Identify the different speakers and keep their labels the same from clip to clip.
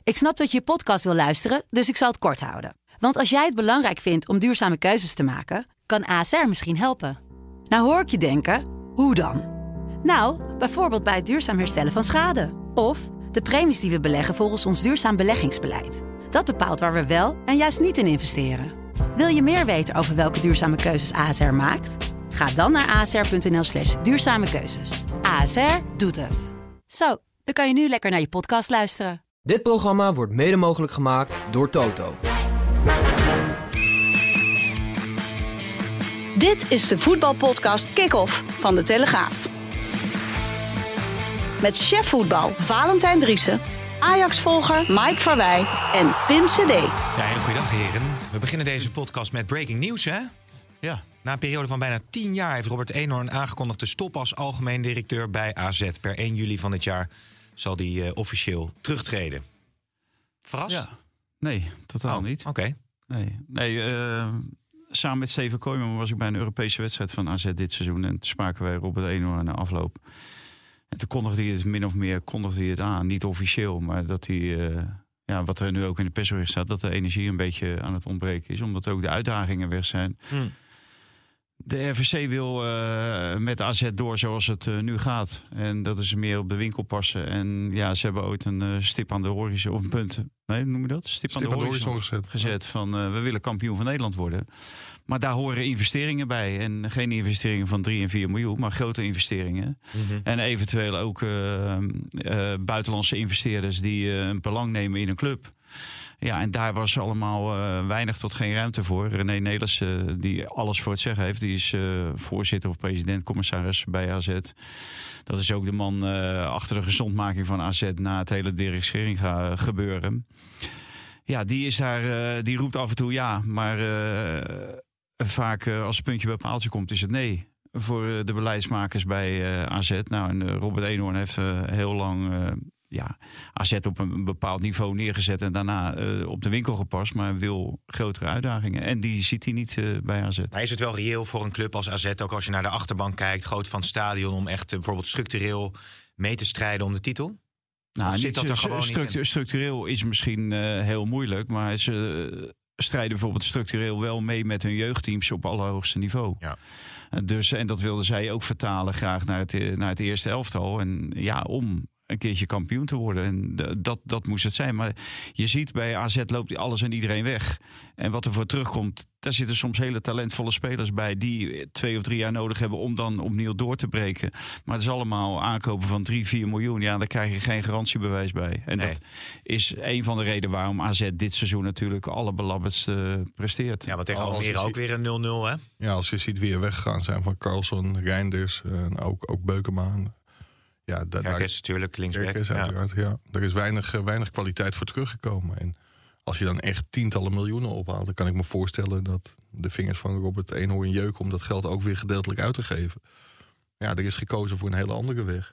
Speaker 1: Ik snap dat je podcast wil luisteren, dus ik zal het kort houden. Want als jij het belangrijk vindt om duurzame keuzes te maken, kan ASR misschien helpen. Nou hoor ik je denken, hoe dan? Nou, bijvoorbeeld bij het duurzaam herstellen van schade. Of de premies die we beleggen volgens ons duurzaam beleggingsbeleid. Dat bepaalt waar we wel en juist niet in investeren. Wil je meer weten over welke duurzame keuzes ASR maakt? Ga dan naar asr.nl/duurzame keuzes. ASR doet het. Zo, dan kan je nu lekker naar je podcast luisteren.
Speaker 2: Dit programma wordt mede mogelijk gemaakt door Toto.
Speaker 3: Dit is de voetbalpodcast Kick-Off van De Telegraaf. Met chef voetbal Valentijn Driessen, Ajax-volger Mike Verwij en Pim CD.
Speaker 4: Ja, hele goede dag heren. We beginnen deze podcast met breaking news, hè?
Speaker 5: Ja.
Speaker 4: Na een periode van bijna 10 jaar heeft Robert Eenhoorn aangekondigd te stoppen als algemeen directeur bij AZ. Per 1 juli van dit jaar zal hij officieel terugtreden. Verrast?
Speaker 5: Ja. Nee, totaal niet.
Speaker 4: Oké.
Speaker 5: Nee, samen met Steven Kooijman was ik bij een Europese wedstrijd van AZ dit seizoen. En toen spraken wij Robert Eenhoorn na afloop. En toen kondigde hij het min of meer aan. Niet officieel, maar dat hij, wat er nu ook in de persbericht staat, dat de energie een beetje aan het ontbreken is. Omdat ook de uitdagingen weg zijn. De RVC wil met AZ door zoals het nu gaat. En dat is meer op de winkel passen. En ja, ze hebben ooit een stip aan de horizon, of een punt, nee, noem je dat? Stip aan de horizon gezet van we willen kampioen van Nederland worden. Maar daar horen investeringen bij. En geen investeringen van 3 en 4 miljoen, maar grote investeringen. Mm-hmm. En eventueel ook buitenlandse investeerders die een belang nemen in een club. Ja, en daar was allemaal weinig tot geen ruimte voor. René Nelissen, die alles voor het zeggen heeft, die is voorzitter of president, commissaris bij AZ. Dat is ook de man achter de gezondmaking van AZ na het hele directering gebeuren. Ja, die is daar, die roept af en toe ja, maar vaak als het puntje bij paaltje komt is het nee. Voor de beleidsmakers bij AZ. Nou, en Robert Eenhoorn heeft heel lang AZ op een bepaald niveau neergezet en daarna op de winkel gepast, maar wil grotere uitdagingen. En die ziet hij niet bij AZ.
Speaker 4: Maar is het wel reëel voor een club als AZ, ook als je naar de achterbank kijkt, groot van het stadion, om echt bijvoorbeeld structureel mee te strijden om de titel?
Speaker 5: Nou,
Speaker 4: zit dat er gewoon niet in?
Speaker 5: Structureel is misschien heel moeilijk, maar ze strijden bijvoorbeeld structureel wel mee met hun jeugdteams op allerhoogste niveau. Ja. Dus, en dat wilden zij ook vertalen graag naar het eerste elftal. En ja, om een keertje kampioen te worden. En dat moest het zijn. Maar je ziet, bij AZ loopt alles en iedereen weg. En wat er voor terugkomt, daar zitten soms hele talentvolle spelers bij die 2 of 3 jaar nodig hebben om dan opnieuw door te breken. Maar het is allemaal aankopen van 3-4 miljoen. Ja, daar krijg je geen garantiebewijs bij. En dat is een van de redenen waarom AZ dit seizoen natuurlijk allerbelabberdst presteert.
Speaker 4: Ja, wat tegen Almere ook weer een 0-0, hè?
Speaker 6: Ja, als je ziet wie er weggegaan zijn van Carlson, Reinders en ook Beukema. Ja, daar
Speaker 4: is natuurlijk linksback.
Speaker 6: Ja. Er is weinig kwaliteit voor teruggekomen. En als je dan echt tientallen miljoenen ophaalt, dan kan ik me voorstellen dat de vingers van Robert Eenhoorn jeuken om dat geld ook weer gedeeltelijk uit te geven. Ja, er is gekozen voor een hele andere weg.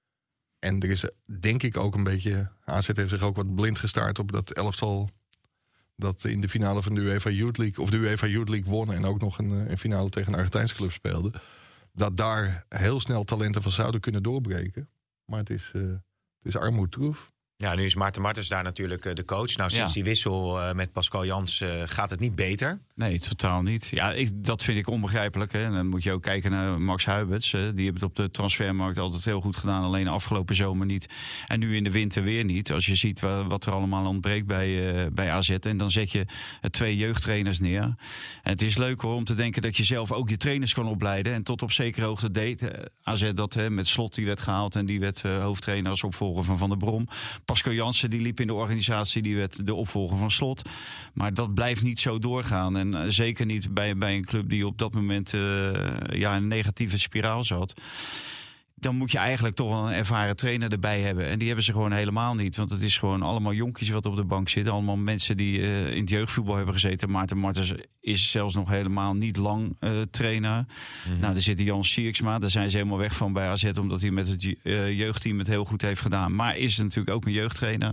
Speaker 6: En er is, denk ik, ook een beetje, AZ heeft zich ook wat blind gestaard op dat elftal dat in de finale van de UEFA Youth League, of de UEFA Youth League won en ook nog een finale tegen een Argentijnse club speelde. Dat daar heel snel talenten van zouden kunnen doorbreken. Maar het is armoedtroef.
Speaker 4: Ja, nu is Maarten Martens daar natuurlijk de coach. Nou, sinds die wissel met Pascal Jans gaat het niet beter.
Speaker 5: Nee, totaal niet. Ja, dat vind ik onbegrijpelijk. Hè. En dan moet je ook kijken naar Max Huiberts. Die hebben het op de transfermarkt altijd heel goed gedaan. Alleen de afgelopen zomer niet. En nu in de winter weer niet. Als je ziet wat er allemaal ontbreekt bij AZ. En dan zet je 2 jeugdtrainers neer. En het is leuk hoor om te denken dat je zelf ook je trainers kan opleiden. En tot op zekere hoogte deed AZ dat met Slot. Die werd gehaald en die werd hoofdtrainer als opvolger van Van der Brom. Pascal Jansen die liep in de organisatie, die werd de opvolger van Slot. Maar dat blijft niet zo doorgaan. En zeker niet bij een club die op dat moment een negatieve spiraal zat. Dan moet je eigenlijk toch wel een ervaren trainer erbij hebben. En die hebben ze gewoon helemaal niet. Want het is gewoon allemaal jonkies wat op de bank zitten. Allemaal mensen die in het jeugdvoetbal hebben gezeten. Maarten Martens is zelfs nog helemaal niet lang trainer. Mm-hmm. Nou, er zit Jan Sierksma. Daar zijn ze helemaal weg van bij AZ. Omdat hij met het jeugdteam het heel goed heeft gedaan. Maar is natuurlijk ook een jeugdtrainer.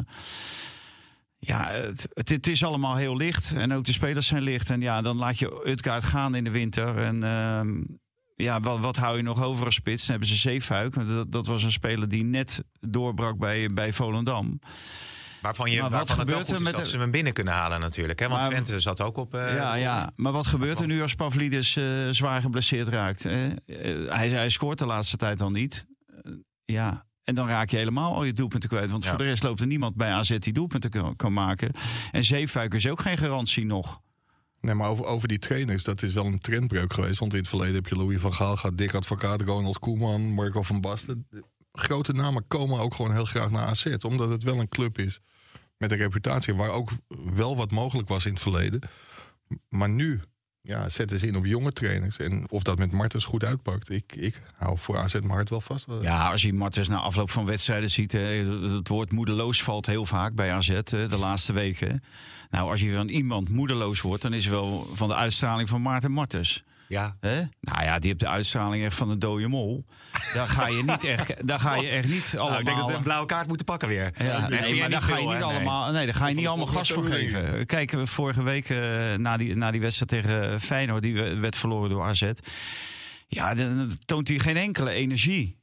Speaker 5: Ja, het is allemaal heel licht. En ook de spelers zijn licht. En ja, dan laat je Utgaard gaan in de winter. En wat hou je nog over als spits? Dan hebben ze Zeefuik. Dat was een speler die net doorbrak bij Volendam.
Speaker 4: Waarvan
Speaker 5: Maar wat
Speaker 4: het wel
Speaker 5: gebeurt
Speaker 4: goed
Speaker 5: er
Speaker 4: is
Speaker 5: met
Speaker 4: dat ze hem binnen kunnen halen natuurlijk. Hè? Want
Speaker 5: Maar-
Speaker 4: Twente zat ook op...
Speaker 5: Maar wat gebeurt er nu als Pavlidis zwaar geblesseerd raakt? Hij scoort de laatste tijd al niet. En dan raak je helemaal al je doelpunten kwijt. Want voor de rest loopt er niemand bij AZ die doelpunten kan maken. En Zeefuik is ook geen garantie nog.
Speaker 6: Nee, maar over die trainers, dat is wel een trendbreuk geweest. Want in het verleden heb je Louis van Gaal gehad, Dick Advocaat, Ronald Koeman, Marco van Basten. Grote namen komen ook gewoon heel graag naar AZ. Omdat het wel een club is met een reputatie waar ook wel wat mogelijk was in het verleden. Maar nu zetten ze in op jonge trainers. En of dat met Martens goed uitpakt, ik hou voor AZ mijn hart wel vast.
Speaker 5: Ja, als je Martens na afloop van wedstrijden ziet... het woord moedeloos valt heel vaak bij AZ de laatste weken. Nou, als je van iemand moedeloos wordt... dan is het wel van de uitstraling van Maarten Martens.
Speaker 4: Ja.
Speaker 5: Nou ja, die heeft de uitstraling echt van een dode mol. Daar ga je niet echt, allemaal...
Speaker 4: ik denk dat we een blauwe kaart moeten pakken weer.
Speaker 5: Ja, maar daar ga je niet allemaal... Nee, daar ga je niet allemaal gas voor geven. Kijk, vorige week na die wedstrijd tegen Feyenoord... die werd verloren door AZ... Ja, dan toont hij geen enkele energie.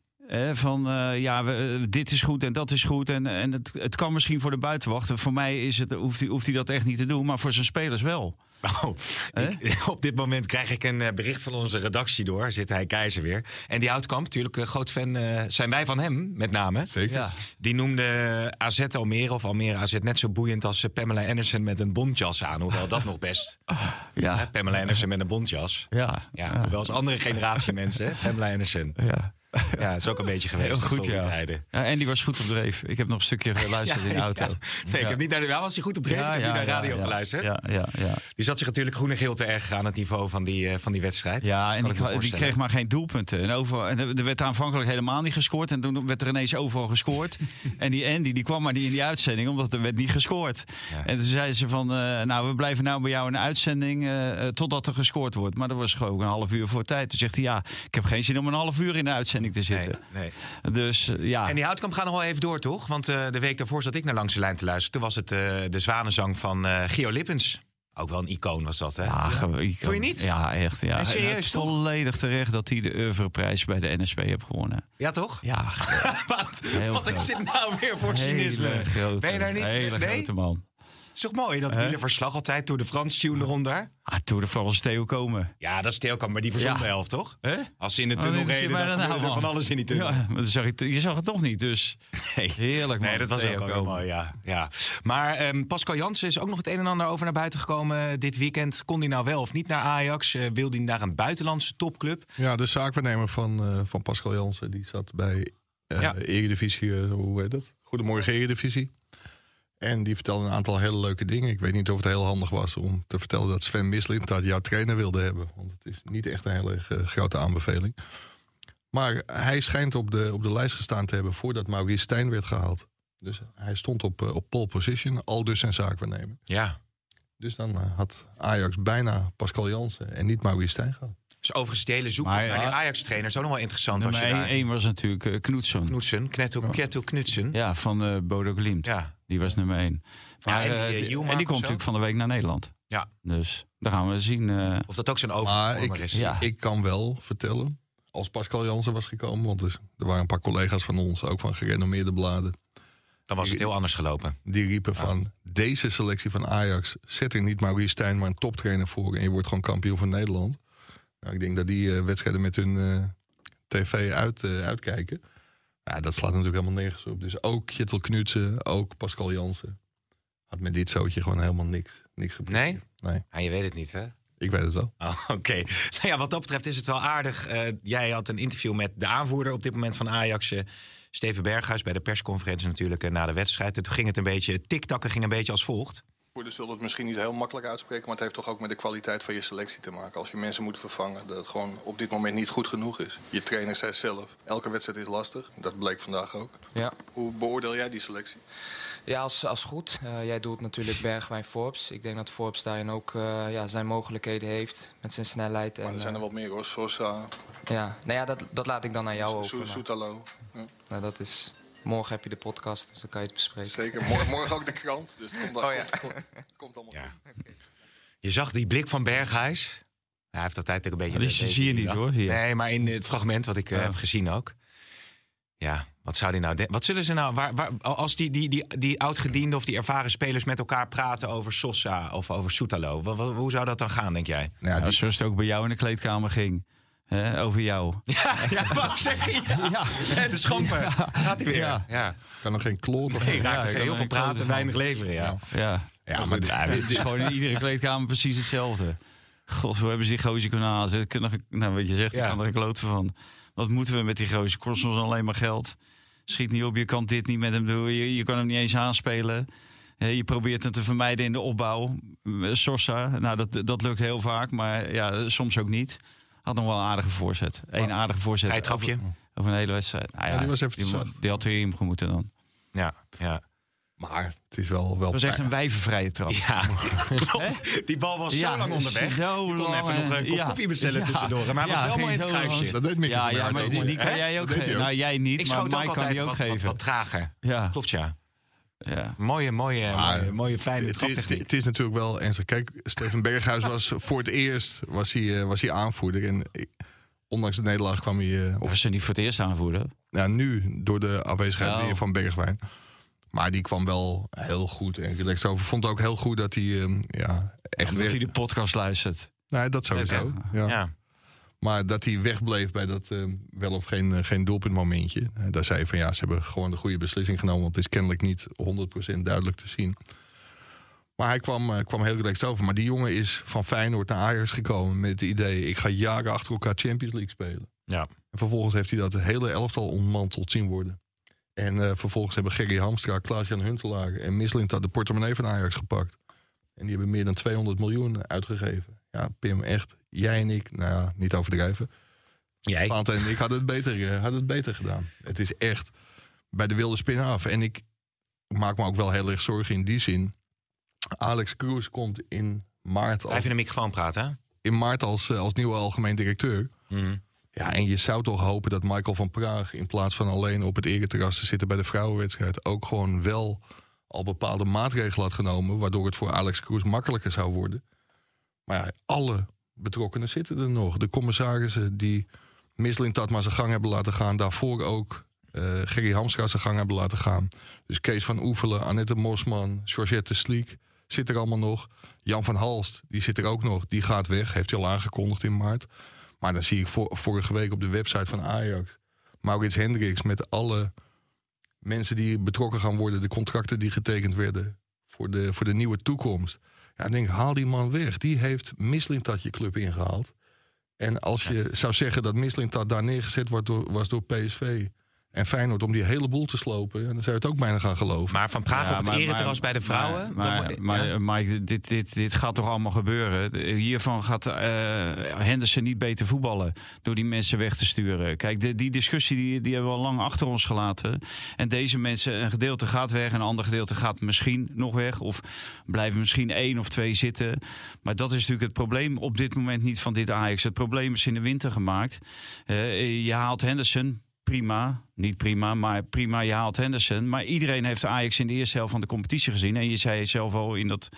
Speaker 5: Dit is goed en dat is goed. En het kan misschien voor de buitenwacht. Voor mij hoeft hij dat echt niet te doen. Maar voor zijn spelers wel.
Speaker 4: Op dit moment krijg ik een bericht van onze redactie door. Zit hij Keizer weer. En die Houtkamp, natuurlijk een groot fan zijn wij van hem, met name.
Speaker 6: Zeker.
Speaker 5: Ja.
Speaker 4: Die noemde AZ Almere of Almere AZ net zo boeiend als Pamela Anderson met een bontjas aan. Hoewel dat nog best.
Speaker 5: Ja.
Speaker 4: Pamela Anderson met een bontjas.
Speaker 5: Ja.
Speaker 4: Hoewel als andere generatie mensen. Pamela Anderson.
Speaker 5: Ja.
Speaker 4: Ja, dat is ook een beetje geweest.
Speaker 5: Heel goed,
Speaker 4: in die
Speaker 5: ja.
Speaker 4: tijden.
Speaker 5: Ja. En die was goed op dreef. Ik heb nog een stukje geluisterd in de auto.
Speaker 4: Ja. Nee, ik heb niet naar de... Was hij goed op dreef? Ik heb niet naar de radio geluisterd.
Speaker 5: Ja.
Speaker 4: Die zat zich natuurlijk groen en geel te erg aan het niveau van die wedstrijd.
Speaker 5: Ja,
Speaker 4: Dus
Speaker 5: en
Speaker 4: kan ik me
Speaker 5: die
Speaker 4: voorstellen.
Speaker 5: kreeg maar geen doelpunten. En er werd aanvankelijk helemaal niet gescoord. En toen werd er ineens overal gescoord. En die Andy die kwam maar niet in die uitzending, omdat er werd niet gescoord.
Speaker 4: Ja.
Speaker 5: En toen zeiden ze van, we blijven nou bij jou in de uitzending totdat er gescoord wordt. Maar dat was gewoon een half uur voor tijd. Toen zegt hij, ik heb geen zin om een half uur in de uitzending te zitten.
Speaker 4: Nee.
Speaker 5: Dus ja.
Speaker 4: En die Houtkamp gaat nog wel even door, toch? Want de week daarvoor zat ik naar Langs de Lijn te luisteren. Toen was het de zwanenzang van Gio Lippens. Ook wel een icoon was dat, hè?
Speaker 5: Ja,
Speaker 4: Vond je niet?
Speaker 5: Ja, echt. Ja.
Speaker 4: Nee, serieus,
Speaker 5: het is
Speaker 4: toch?
Speaker 5: volledig terecht dat hij de oeuvreprijs bij de NSB heeft gewonnen.
Speaker 4: Ja, toch?
Speaker 5: Ja,
Speaker 4: Wat is dit nou weer voor cynisme?
Speaker 5: hele grote,
Speaker 4: Ben je daar niet?
Speaker 5: hele
Speaker 4: Nee?
Speaker 5: grote man.
Speaker 4: Is toch mooi, dat wielerverslag altijd door de Frans tune eronder?
Speaker 5: Tour de France Theo Komen.
Speaker 4: Ja, dat is Theo Kamp, maar die verzond de helft, toch? Als ze in de tunnel
Speaker 5: nee,
Speaker 4: reden, dan gebeurde er van alles in die tunnel.
Speaker 5: Ja, maar je zag het toch niet, dus
Speaker 4: Nee.
Speaker 5: heerlijk man.
Speaker 4: Nee, dat was
Speaker 5: Theo
Speaker 4: ook wel
Speaker 5: Komen.
Speaker 4: mooi, ja. Maar Pascal Jansen is ook nog het een en ander over naar buiten gekomen dit weekend. Kon hij nou wel of niet naar Ajax? Wilde hij naar een buitenlandse topclub?
Speaker 6: Ja, de zaakwaarnemer van Pascal Jansen, die zat bij Eredivisie, hoe heet dat? Goedemorgen Eredivisie. En die vertelde een aantal hele leuke dingen. Ik weet niet of het heel handig was om te vertellen dat Sven Mislintat jouw trainer wilde hebben. Want het is niet echt een hele grote aanbeveling. Maar hij schijnt op de lijst gestaan te hebben voordat Maurice Stijn werd gehaald. Dus hij stond op pole position, al dus zijn zaakwaarnemer.
Speaker 4: Ja.
Speaker 6: Dus dan had Ajax bijna Pascal Jansen en niet Maurice Stijn gehad.
Speaker 4: Dus overigens die hele zoektocht
Speaker 5: Maar
Speaker 4: naar die Ajax-trainer is ook nog wel interessant.
Speaker 5: Nummer
Speaker 4: als je daar...
Speaker 5: 1 was natuurlijk Knoetsen.
Speaker 4: Knutsen, Kneto Knutsen.
Speaker 5: Ja, van Bodo Glimt.
Speaker 4: Ja.
Speaker 5: Die was nummer 1. Maar,
Speaker 4: en die, Yilmaz
Speaker 5: en die
Speaker 4: of
Speaker 5: komt
Speaker 4: zo?
Speaker 5: natuurlijk van de week naar Nederland.
Speaker 4: Ja.
Speaker 5: Dus daar gaan we zien.
Speaker 4: Of dat ook zo'n
Speaker 6: Maar
Speaker 4: overvormer is.
Speaker 5: ja.
Speaker 6: ik kan wel vertellen, als Pascal Jansen was gekomen, want er waren een paar collega's van ons, ook van gerenommeerde bladen,
Speaker 4: Dan was het heel anders gelopen.
Speaker 6: die riepen van deze selectie van Ajax, zet er niet Maurice Stijn, maar een toptrainer voor en je wordt gewoon kampioen van Nederland. Nou, ik denk dat die wedstrijden met hun tv uitkijken. Ja, dat slaat natuurlijk helemaal nergens op. Dus ook Kjetil Knutsen, ook Pascal Jansen had met dit zootje gewoon helemaal niks gepresteerd. Nee,
Speaker 4: Ja, je weet het niet, hè?
Speaker 6: ik weet het wel.
Speaker 4: Oh, oké. Nou ja, wat dat betreft is het wel aardig. Jij had een interview met de aanvoerder op dit moment van Ajax, Steven Berghuis, bij de persconferentie natuurlijk na de wedstrijd. En toen ging het een beetje, tiktakken ging een beetje als volgt.
Speaker 7: Dus zullen het misschien niet heel makkelijk uitspreken, maar het heeft toch ook met de kwaliteit van je selectie te maken. Als je mensen moet vervangen, dat het gewoon op dit moment niet goed genoeg is. Je trainer zei zelf, elke wedstrijd is lastig. Dat bleek vandaag ook.
Speaker 8: Ja.
Speaker 7: Hoe beoordeel jij die selectie?
Speaker 8: Ja, als goed. Jij doet natuurlijk Bergwijn Forbes. Ik denk dat Forbes daarin ook zijn mogelijkheden heeft met zijn snelheid.
Speaker 7: Maar er zijn er wat meer hoor. Sosa,
Speaker 8: Ja, nou ja, dat laat ik dan aan jou over.
Speaker 7: Soetalo. Ja,
Speaker 8: Nou, dat is... Morgen heb je de podcast, dus dan kan je het bespreken.
Speaker 7: zeker. Morgen ook de krant. Dus het komt, komt allemaal
Speaker 4: Ja.
Speaker 7: goed.
Speaker 4: Je zag die blik van Berghuis. Hij heeft altijd ook een beetje...
Speaker 5: Die zie je niet hoor. Hier.
Speaker 4: Nee, maar in het fragment wat ik heb gezien ook. Ja, wat zou die nou denken? Wat zullen ze nou... als die oud-gediende of die ervaren spelers met elkaar praten over Sosa of over Soetalo... hoe zou dat dan gaan, denk jij?
Speaker 5: Nou, zoals het ook bij jou in de kleedkamer ging. Over jou.
Speaker 4: Ja, wou ik zeggen. Ja. De schamper. Ja. Gaat hij weer. Ja.
Speaker 6: Kan er geen kloot of...
Speaker 4: Nee, raakt er heel veel praten, weinig leveren.
Speaker 5: Ja, maar het is gewoon in iedere kleedkamer precies hetzelfde. God, hoe hebben ze die gozer kunnen halen? Nou, wat je zegt, ik kan er een kloot van. Wat moeten we met die gozer? Kost ons alleen maar geld. Schiet niet op, je kan dit niet met hem doen. Je kan hem niet eens aanspelen. Je probeert hem te vermijden in de opbouw. Sosa, nou dat lukt heel vaak, maar ja, soms ook niet. Had nog wel een aardige voorzet. Eén aardige voorzet.
Speaker 4: Hij trapje.
Speaker 5: Over een hele wedstrijd. Nou
Speaker 6: die was even
Speaker 5: die had erin moeten dan.
Speaker 4: Ja.
Speaker 6: Maar het is wel...
Speaker 5: Het was echt een wijvenvrije trap.
Speaker 4: Ja, klopt. Die bal was zo lang onderweg.
Speaker 5: Zo
Speaker 4: je kon
Speaker 5: lang,
Speaker 4: even nog een kop koffie bestellen tussendoor. Maar hij was wel mooi in het kruisje.
Speaker 6: Dat deed Mickey van
Speaker 5: maar
Speaker 6: Aert ook.
Speaker 5: die kan jij ook geven. Nou, jij niet,
Speaker 4: ik
Speaker 5: maar Mike kan die ook
Speaker 4: wat
Speaker 5: geven.
Speaker 4: Wat trager.
Speaker 5: Ja.
Speaker 4: Klopt, ja.
Speaker 5: Ja.
Speaker 4: Mooie fijne traptechniek.
Speaker 6: Het is natuurlijk wel ernstig. Kijk, Steven Berghuis was voor het eerst was hij aanvoerder. En ondanks de nederlaag kwam hij...
Speaker 5: Of ze niet voor het eerst aanvoerder?
Speaker 6: Ja, nu door de afwezigheid weer van Bergwijn. Maar die kwam wel heel goed en relaxed over. Vond ook heel goed dat hij echt...
Speaker 5: Omdat hij de podcast luistert.
Speaker 6: Nee, dat sowieso. Ja. Maar dat hij wegbleef bij dat wel of geen doelpuntmomentje. Daar zei hij van ze hebben gewoon de goede beslissing genomen. Want het is kennelijk niet 100% duidelijk te zien. Maar hij kwam heel relaxed over. Maar die jongen is van Feyenoord naar Ajax gekomen met het idee... ik ga jaren achter elkaar Champions League spelen. Ja. En vervolgens heeft hij dat hele elftal ontmanteld zien worden. En vervolgens hebben Gerry Hamstra, Klaas-Jan Huntelaar en Mislintat de portemonnee van Ajax gepakt. En die hebben meer dan 200 miljoen uitgegeven. Ja, Pim, echt. Jij en ik, niet overdrijven.
Speaker 4: Jij?
Speaker 6: Pante en ik hadden het beter gedaan. Het is echt bij de wilde spin af. En ik maak me ook wel heel erg zorgen in die zin. Alex Kroes komt in maart...
Speaker 4: Blijf in de microfoon praten, hè?
Speaker 6: In maart als nieuwe algemeen directeur. Mm. Ja, en je zou toch hopen dat Michael van Praag... in plaats van alleen op het ereterras te zitten bij de vrouwenwedstrijd... ook gewoon wel al bepaalde maatregelen had genomen... waardoor het voor Alex Kroes makkelijker zou worden. Maar ja, alle betrokkenen zitten er nog. De commissarissen die Mislintat maar zijn gang hebben laten gaan... daarvoor ook Gerry Hamstra zijn gang hebben laten gaan. Dus Kees van Oefelen, Annette Mosman, Georgette Sliek... zit er allemaal nog. Jan van Halst, die zit er ook nog. Die gaat weg, heeft hij al aangekondigd in maart... Maar dan zie ik vorige week op de website van Ajax... Maurits Hendricks met alle mensen die betrokken gaan worden... de contracten die getekend werden voor de nieuwe toekomst. Ja, ik denk, haal die man weg. Die heeft Mislintat je club ingehaald. En als je zou zeggen dat Mislintat daar neergezet was door PSV... en Feyenoord om die hele boel te slopen... dan zou je het ook bijna gaan geloven.
Speaker 4: Maar Van Praag op het ereterras bij de vrouwen...
Speaker 5: Maar dit gaat toch allemaal gebeuren? Hiervan gaat Henderson niet beter voetballen... door die mensen weg te sturen. Kijk, die discussie die hebben we al lang achter ons gelaten. En deze mensen, een gedeelte gaat weg... een ander gedeelte gaat misschien nog weg... of blijven misschien 1 of 2 zitten. Maar dat is natuurlijk het probleem op dit moment niet van dit Ajax. Het probleem is in de winter gemaakt. Je haalt Henderson... Prima, niet prima, maar prima, je haalt Henderson. Maar iedereen heeft Ajax in de eerste helft van de competitie gezien. En je zei zelf al in dat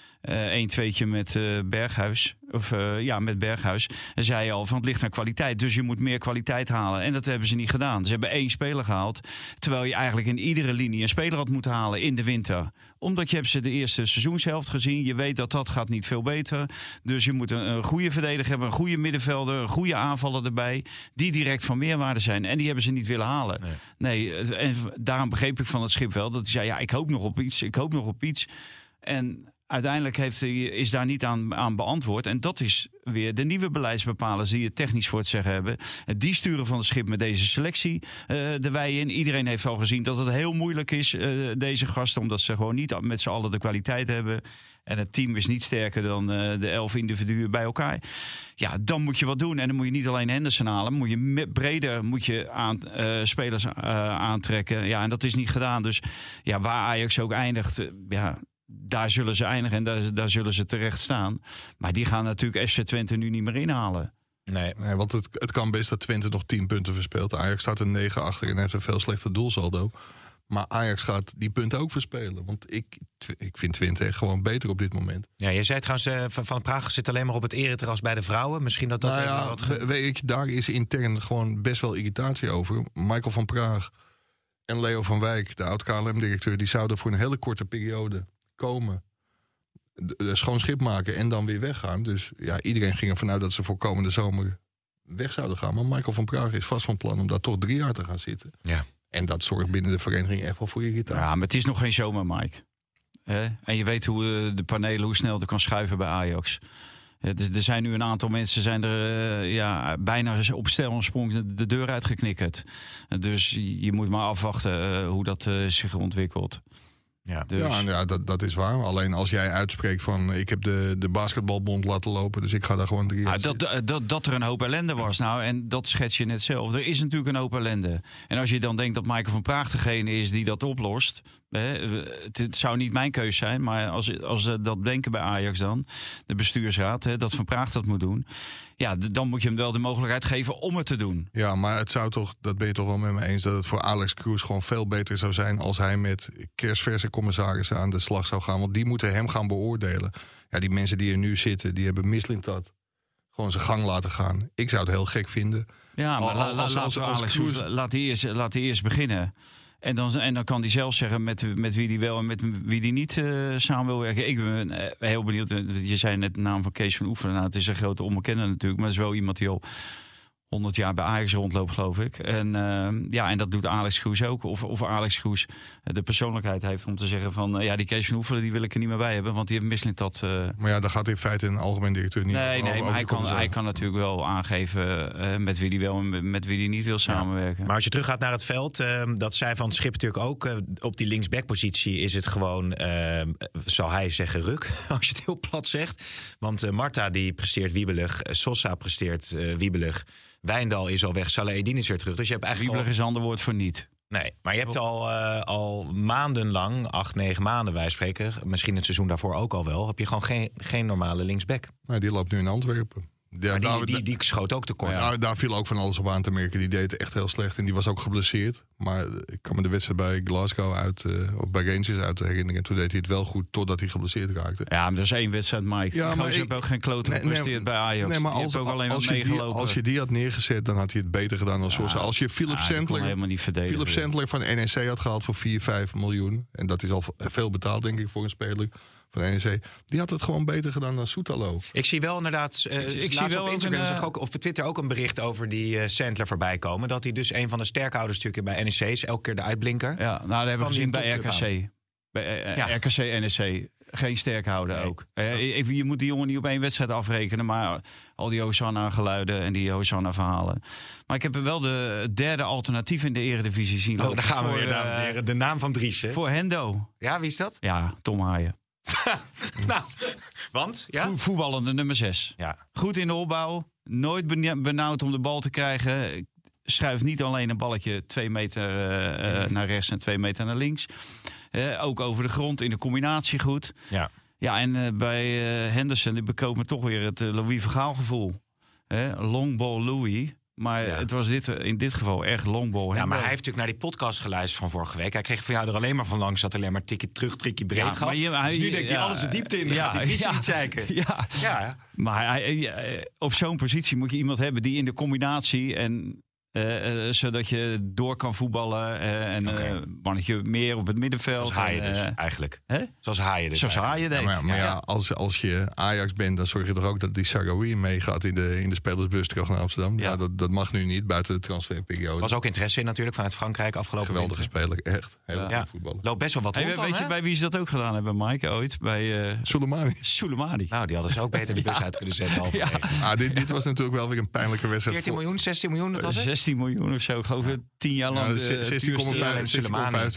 Speaker 5: 1-2'tje met Berghuis. Met Berghuis. En zei je al van het ligt aan kwaliteit. Dus je moet meer kwaliteit halen. En dat hebben ze niet gedaan. Ze hebben 1 speler gehaald. Terwijl je eigenlijk in iedere linie een speler had moeten halen in de winter. Omdat je hebt ze de eerste seizoenshelft gezien. Je weet dat gaat niet veel beter. Dus je moet een goede verdediger hebben. Een goede middenvelder. Een goede aanvaller erbij. Die direct van meerwaarde zijn. En die hebben ze niet willen halen. Nee, en daarom begreep ik van het schip wel. Dat hij zei, ik hoop nog op iets. En... uiteindelijk is daar niet aan beantwoord. En dat is weer de nieuwe beleidsbepalers die het technisch voor het zeggen hebben. Die sturen van het schip met deze selectie de wei in. Iedereen heeft al gezien dat het heel moeilijk is, deze gasten. Omdat ze gewoon niet met z'n allen de kwaliteit hebben. En het team is niet sterker dan de 11 individuen bij elkaar. Ja, dan moet je wat doen. En dan moet je niet alleen Henderson halen. Moet je breder spelers aantrekken. Ja, en dat is niet gedaan. Dus ja, waar Ajax ook eindigt... daar zullen ze eindigen en daar zullen ze terecht staan. Maar die gaan natuurlijk FC Twente nu niet meer inhalen.
Speaker 6: Nee, want het kan best dat Twente nog 10 punten verspeelt. Ajax staat er 9 achter en heeft een veel slechter doelsaldo. Maar Ajax gaat die punten ook verspelen. Want ik vind Twente echt gewoon beter op dit moment.
Speaker 4: Ja, je zei trouwens, Van Praag zit alleen maar op het ereterras bij de vrouwen. Misschien dat
Speaker 6: weet je, daar is intern gewoon best wel irritatie over. Michael van Praag en Leo van Wijk, de oud-KLM-directeur... die zouden voor een hele korte periode komen... schoon schip maken en dan weer weggaan. Dus ja, iedereen ging ervan uit dat ze voor komende zomer weg zouden gaan. Maar Michael van Praag is vast van plan om daar toch 3 jaar te gaan zitten.
Speaker 4: Ja.
Speaker 6: En dat zorgt binnen de vereniging echt wel voor irritatie.
Speaker 5: Ja, maar het is nog geen zomer, Mike. En je weet hoe de panelen, hoe snel er kan schuiven bij Ajax. Er zijn nu een aantal mensen zijn er bijna op stel en sprong de deur uitgeknikkerd. Dus je moet maar afwachten hoe dat zich ontwikkelt.
Speaker 4: Ja,
Speaker 5: dus.
Speaker 6: Dat is waar. Alleen als jij uitspreekt van... ik heb de basketbalbond laten lopen, dus ik ga daar gewoon 3 jaar
Speaker 5: dat er een hoop ellende was. Nou, en dat schets je net zelf. Er is natuurlijk een hoop ellende. En als je dan denkt dat Michael van Praag degene is die dat oplost... het zou niet mijn keus zijn, maar als ze dat denken bij Ajax dan... de bestuursraad, dat Van Praag dat moet doen... ja, dan moet je hem wel de mogelijkheid geven om het te doen.
Speaker 6: Ja, maar het zou toch, dat ben je toch wel met me eens... dat het voor Alex Kroes gewoon veel beter zou zijn... als hij met kerstverse commissarissen aan de slag zou gaan. Want die moeten hem gaan beoordelen. Ja, die mensen die er nu zitten, die hebben Mislintat gewoon zijn gang laten gaan. Ik zou het heel gek vinden.
Speaker 5: Ja, maar laat hij eerst beginnen... En dan kan hij zelf zeggen met wie hij wel en met wie hij niet samen wil werken. Ik ben heel benieuwd. Je zei net de naam van Kees van Oefenen. Nou, het is een grote onbekende natuurlijk. Maar het is wel iemand die al 100 jaar bij Ajax rondloopt, geloof ik. En dat doet Alex Kroes ook. Of Alex Kroes de persoonlijkheid heeft om te zeggen van... die Kees van Oefenen die wil ik er niet meer bij hebben. Want die heeft Mislintat...
Speaker 6: Maar ja, daar gaat in feite een algemeen directeur niet
Speaker 5: Nee, maar hij kan natuurlijk wel aangeven... met wie hij wel en met wie hij niet wil samenwerken.
Speaker 4: Ja. Maar als je teruggaat naar het veld... dat zei Van Schip natuurlijk ook... op die linksbackpositie is het gewoon... zal hij zeggen ruk, als je het heel plat zegt. Want Marta die presteert wiebelig. Sosa presteert wiebelig. Wijndal is al weg, Saleh Eddin is weer terug. Dus je hebt eigenlijk
Speaker 5: wiebelig is een ander woord voor niet.
Speaker 4: Nee, maar je hebt al maandenlang, 8-9 maanden wij spreken... misschien het seizoen daarvoor ook al wel... heb je gewoon geen normale linksback.
Speaker 6: Nou, die loopt nu in Antwerpen.
Speaker 4: Ja, die schoot ook tekort.
Speaker 6: Ja, daar viel ook van alles op aan te merken. Die deed echt heel slecht en die was ook geblesseerd. Maar ik kan me de wedstrijd bij Glasgow of bij Rangers uit herinneren. En toen deed hij het wel goed, totdat hij geblesseerd raakte.
Speaker 5: Ja, maar dat is 1 wedstrijd, Mike. Ja, maar ik heb ook geen klote gepresteerd bij Ajax. Nee, maar
Speaker 6: als je die had neergezet, dan had hij het beter gedaan dan Sosa. Als je Philip Sandler van NEC had gehaald voor 4-5 miljoen... en dat is al veel betaald, denk ik, voor een speler... van NEC, die had het gewoon beter gedaan dan Soetalo.
Speaker 4: Ik zie wel inderdaad, ik zie wel op Instagram of Twitter ook een bericht over die Sandler voorbij komen. Dat hij dus een van de sterkhouders natuurlijk bij NEC is. Elke keer de uitblinker.
Speaker 5: Ja, nou, dat hebben we gezien bij RKC. Bij RKC, NEC. Geen sterkhouder ook. Je moet die jongen niet op 1 wedstrijd afrekenen. Maar al die Hosanna-geluiden en die Hosanna-verhalen. Maar ik heb wel de derde alternatief in de Eredivisie zien lopen.
Speaker 4: Daar gaan we weer, dames en heren. De naam van Dries.
Speaker 5: Voor Hendo.
Speaker 4: Ja, wie is dat?
Speaker 5: Ja, Tom Haaien.
Speaker 4: Nou, want? Ja?
Speaker 5: Voetballende nummer 6.
Speaker 4: Ja.
Speaker 5: Goed in de opbouw. Nooit benauwd om de bal te krijgen. Schuift niet alleen een balletje 2 meter naar rechts en 2 meter naar links. Ook over de grond in de combinatie goed. Ja, ja en bij Henderson, die bekoopt me toch weer het Louis van Gaal gevoel. Long ball Louis. Maar het was in dit geval echt longball.
Speaker 4: Ja, maar hij heeft natuurlijk naar die podcast geluisterd van vorige week. Hij kreeg van jou er alleen maar van langs dat alleen maar tikje terug, tikje breed gaf. Dus nu denkt hij alles de diepte in. Dan gaat hij niet zeiken.
Speaker 5: Ja. Maar op zo'n positie moet je iemand hebben die in de combinatie en zodat je door kan voetballen en mannetje meer op het middenveld.
Speaker 4: Zoals Haaien dus, eigenlijk. Zoals Haaien dus.
Speaker 5: Zoals Haaien deed.
Speaker 6: Maar als je Ajax bent, dan zorg je toch ook dat die Sarawi meegaat in de spelersbus terug naar Amsterdam. Ja, dat mag nu niet, buiten de transferperiode.
Speaker 4: Was ook interesse in natuurlijk vanuit Frankrijk afgelopen
Speaker 6: geweldige speler, echt. Heel goed voetballen.
Speaker 4: Loopt best wel wat rond
Speaker 5: Weet je bij wie ze dat ook gedaan hebben, Mike, ooit? Bij Soleimani.
Speaker 4: Nou, die hadden ze ook beter de bus uit kunnen zetten.
Speaker 6: Dit was natuurlijk wel weer een pijnlijke wedstrijd.
Speaker 4: 14 miljoen, 16 miljoen, dat was het?
Speaker 5: 16 miljoen of zo, geloof ik, 10 jaar lang.
Speaker 6: 16,25.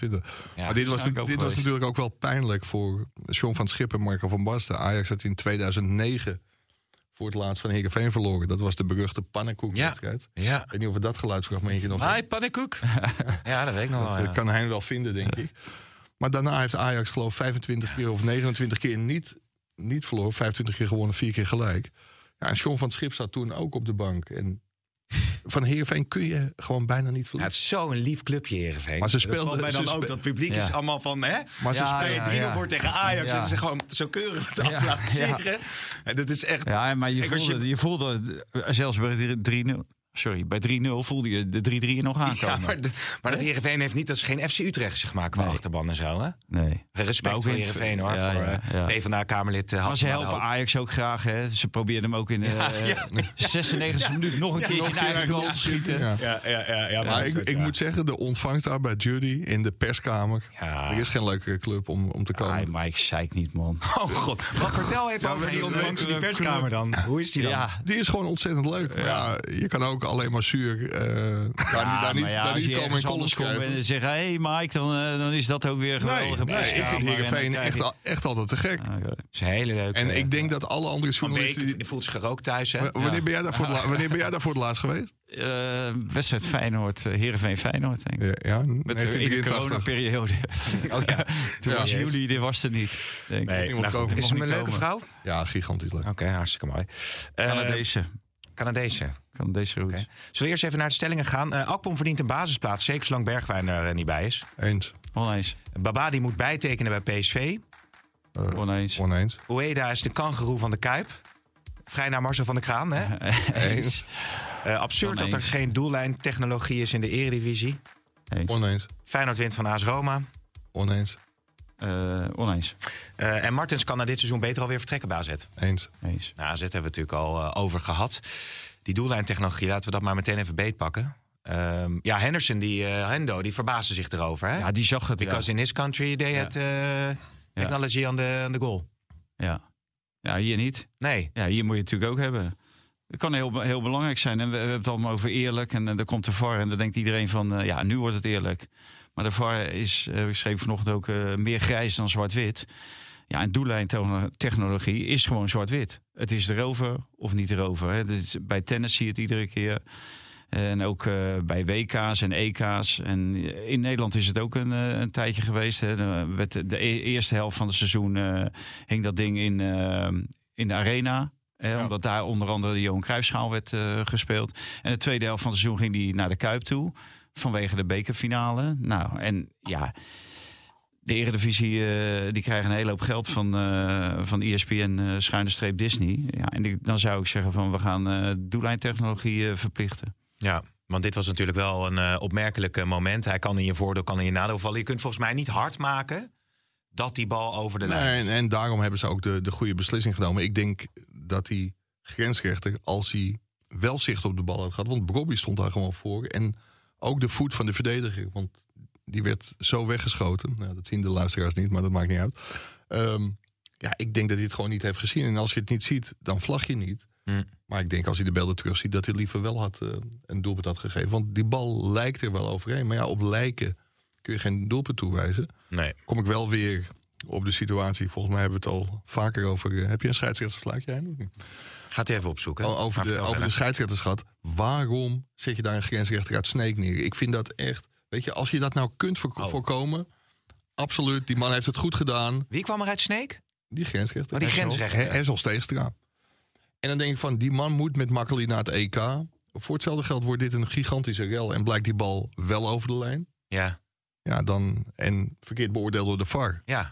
Speaker 6: Maar dit was natuurlijk ook wel pijnlijk voor John van Schip en Marco van Basten. Ajax had in 2009 voor het laatst van Heerenveen verloren. Dat was de beruchte pannenkoekwedstrijd.
Speaker 4: Ja.
Speaker 6: Ik weet niet of we dat geluidsfragmentje nog
Speaker 4: hebben. Pannenkoek. Ja, dat weet ik nog wel.
Speaker 6: Dat kan hij wel vinden, denk ik. Maar daarna heeft Ajax geloof 25 keer of 29 keer niet verloren. 25 keer gewonnen, 4 keer gelijk. Ja, en John van Schip zat toen ook op de bank. En van Heerenveen kun je gewoon bijna niet
Speaker 4: Ja,
Speaker 6: verliezen.
Speaker 4: het is zo'n lief clubje, Heerenveen.
Speaker 6: Maar ze
Speaker 4: Dat
Speaker 6: speelden-
Speaker 4: valt mij dan
Speaker 6: ze
Speaker 4: ook.
Speaker 6: spe-
Speaker 4: Dat publiek is allemaal van... Hè?
Speaker 6: Maar ze
Speaker 5: Ja,
Speaker 6: spelen
Speaker 4: 3-0 voor tegen Ajax.
Speaker 5: Ja.
Speaker 4: En ze zijn gewoon zo keurig te applaudisseren. En dat is echt...
Speaker 5: Ja, maar
Speaker 4: Kijk, als
Speaker 5: je voelde zelfs bij 3-0... Sorry, bij 3-0 voelde je de 3-3 nog aankomen.
Speaker 4: Ja, maar dat Heerenveen heeft niet... Dat is geen FC Utrecht, zeg maar, qua
Speaker 5: Nee.
Speaker 4: achterban en zo, hè?
Speaker 5: Nee.
Speaker 4: Respect
Speaker 5: Maar ook
Speaker 4: voor
Speaker 5: in-
Speaker 4: Heerenveen, hoor.
Speaker 5: ja,
Speaker 4: voor
Speaker 5: ja.
Speaker 4: PvdA-Kamerlid
Speaker 5: Maar ze
Speaker 4: Hansma de
Speaker 5: helpen
Speaker 4: Hoop.
Speaker 5: Ajax ook graag. Hè. Ze probeerden hem ook in de 96e minuut nog een keer in eigen goal te schieten.
Speaker 6: Ja.
Speaker 4: Ja,
Speaker 6: Maar ik moet zeggen, de ontvangst daar bij Judy in de perskamer.
Speaker 4: Ja.
Speaker 6: Er is geen leukere club om te komen.
Speaker 5: Ai, Mike, zeik niet, man.
Speaker 4: Oh god, wat vertel even over die ontvangst in die perskamer dan. Hoe is die dan?
Speaker 5: Ja,
Speaker 6: Die is gewoon ontzettend leuk. Maar ja, je kan ook alleen maar zuur daar niet
Speaker 5: als je
Speaker 6: komen
Speaker 5: ergens
Speaker 6: en columns
Speaker 5: anders komt
Speaker 6: schrijven.
Speaker 5: en zeggen... Hé Mike, dan is dat ook weer geweldig.
Speaker 6: Nee, ik vind Heerenveen echt altijd te gek.
Speaker 4: Dat is een hele leuke...
Speaker 6: En ik denk dat alle andere
Speaker 4: Van
Speaker 6: journalisten...
Speaker 4: Beek, die voelt zich er ook thuis, hè?
Speaker 6: Wanneer ben jij daar voor het laatst geweest?
Speaker 5: Wedstrijd Feyenoord, Heerenveen-Feyenoord, denk ik.
Speaker 6: Ja,
Speaker 5: Met in de
Speaker 6: 1983.
Speaker 5: coronaperiode.
Speaker 4: Oh ja.
Speaker 5: Toen was
Speaker 6: Ja.
Speaker 5: jullie, dit was er niet. Denk ik.
Speaker 4: Nee,
Speaker 6: Iemand
Speaker 4: nou goed,
Speaker 6: komen.
Speaker 4: is
Speaker 5: Mag
Speaker 4: het een
Speaker 5: niet
Speaker 4: leuke
Speaker 5: komen.
Speaker 4: vrouw?
Speaker 6: Ja, gigantisch leuk.
Speaker 4: Oké, hartstikke mooi.
Speaker 5: Canadese
Speaker 4: Canadese.
Speaker 5: roots.
Speaker 4: Oké. Zullen we eerst even naar de stellingen gaan? Akpom verdient een basisplaats, zeker zolang Bergwijn er niet bij is.
Speaker 6: Eens.
Speaker 5: Oneens.
Speaker 4: Baba die moet bijtekenen bij PSV.
Speaker 5: Oneens.
Speaker 6: Oneens.
Speaker 4: Ueda is de kangoeroe van de Kuip. Vrij naar Marcel van der Kraan, hè?
Speaker 6: Eens.
Speaker 4: Absurd dat er
Speaker 5: Oneens.
Speaker 4: geen doellijntechnologie is in de eredivisie.
Speaker 5: Eens.
Speaker 6: Oneens.
Speaker 4: Feyenoord wint van AS Roma.
Speaker 6: Oneens.
Speaker 5: Oneens.
Speaker 4: En Martens kan na dit seizoen beter alweer vertrekken bij AZ.
Speaker 6: Eens.
Speaker 5: Eens.
Speaker 4: Nou, AZ hebben we natuurlijk al over gehad. Die doellijntechnologie, laten we dat maar meteen even beetpakken. Henderson, Hendo, die verbaasde zich erover. Hè?
Speaker 5: Ja, die zag het.
Speaker 4: Because in his country they had technology on the goal.
Speaker 5: Ja, hier niet.
Speaker 4: Nee.
Speaker 5: Ja, hier moet je het natuurlijk ook hebben. Het kan heel belangrijk zijn. En we hebben het allemaal over eerlijk. En dan komt de VAR en dan denkt iedereen van... nu wordt het eerlijk. Maar de VAR is, ik schreef vanochtend ook, meer grijs dan zwart-wit. Ja, en doellijntechnologie is gewoon zwart-wit. Het is erover of niet erover. Hè. Bij tennis zie je het iedere keer. En ook bij WK's en EK's. En in Nederland is het ook een tijdje geweest. Hè. De eerste helft van het seizoen hing dat ding in de arena. Omdat daar onder andere de Johan Cruijffschaal werd gespeeld. En de tweede helft van het seizoen ging die naar de Kuip toe. Vanwege de bekerfinale. Nou, en ja... De Eredivisie die krijgen een hele hoop geld van ESPN _ Disney. Ja, en dan zou ik zeggen van we gaan doellijntechnologie verplichten.
Speaker 4: Ja, want dit was natuurlijk wel een opmerkelijk moment. Hij kan in je voordeel, kan in je nadeel vallen. Je kunt volgens mij niet hard maken dat die bal over de lijn is.
Speaker 6: Nee, en daarom hebben ze ook de goede beslissing genomen. Ik denk dat die grensrechter, als hij wel zicht op de bal had gehad... want Bobby stond daar gewoon voor. En ook de voet van de verdediger, want die werd zo weggeschoten. Nou, dat zien de luisteraars niet, maar dat maakt niet uit. Ik denk dat hij het gewoon niet heeft gezien. En als je het niet ziet, dan vlag je niet. Maar ik denk als hij de beelden terugziet, dat hij liever wel had een doelpunt had gegeven. Want die bal lijkt er wel overheen. Maar ja, op lijken kun je geen doelpunt toewijzen.
Speaker 4: Nee.
Speaker 6: Kom ik wel weer op de situatie. Volgens mij hebben we het al vaker over... heb je een scheidsrechtersfluitje heen?
Speaker 4: Gaat hij even opzoeken.
Speaker 6: Over de scheidsrechters gehad. Waarom zet je daar een grensrechter uit Sneek neer? Ik vind dat echt... Weet je, als je dat nou kunt voorkomen... Absoluut, die man heeft het goed gedaan.
Speaker 4: Wie kwam er uit Sneek?
Speaker 6: Die grensrechter.
Speaker 4: Oh, die grensrechter.
Speaker 6: Hessels Steegstra. En dan denk ik van, die man moet met Makkeli naar het EK. Voor hetzelfde geld wordt dit een gigantische rel. En blijkt die bal wel over de lijn.
Speaker 4: Ja.
Speaker 6: Ja, dan... En verkeerd beoordeeld door de VAR.
Speaker 4: Ja.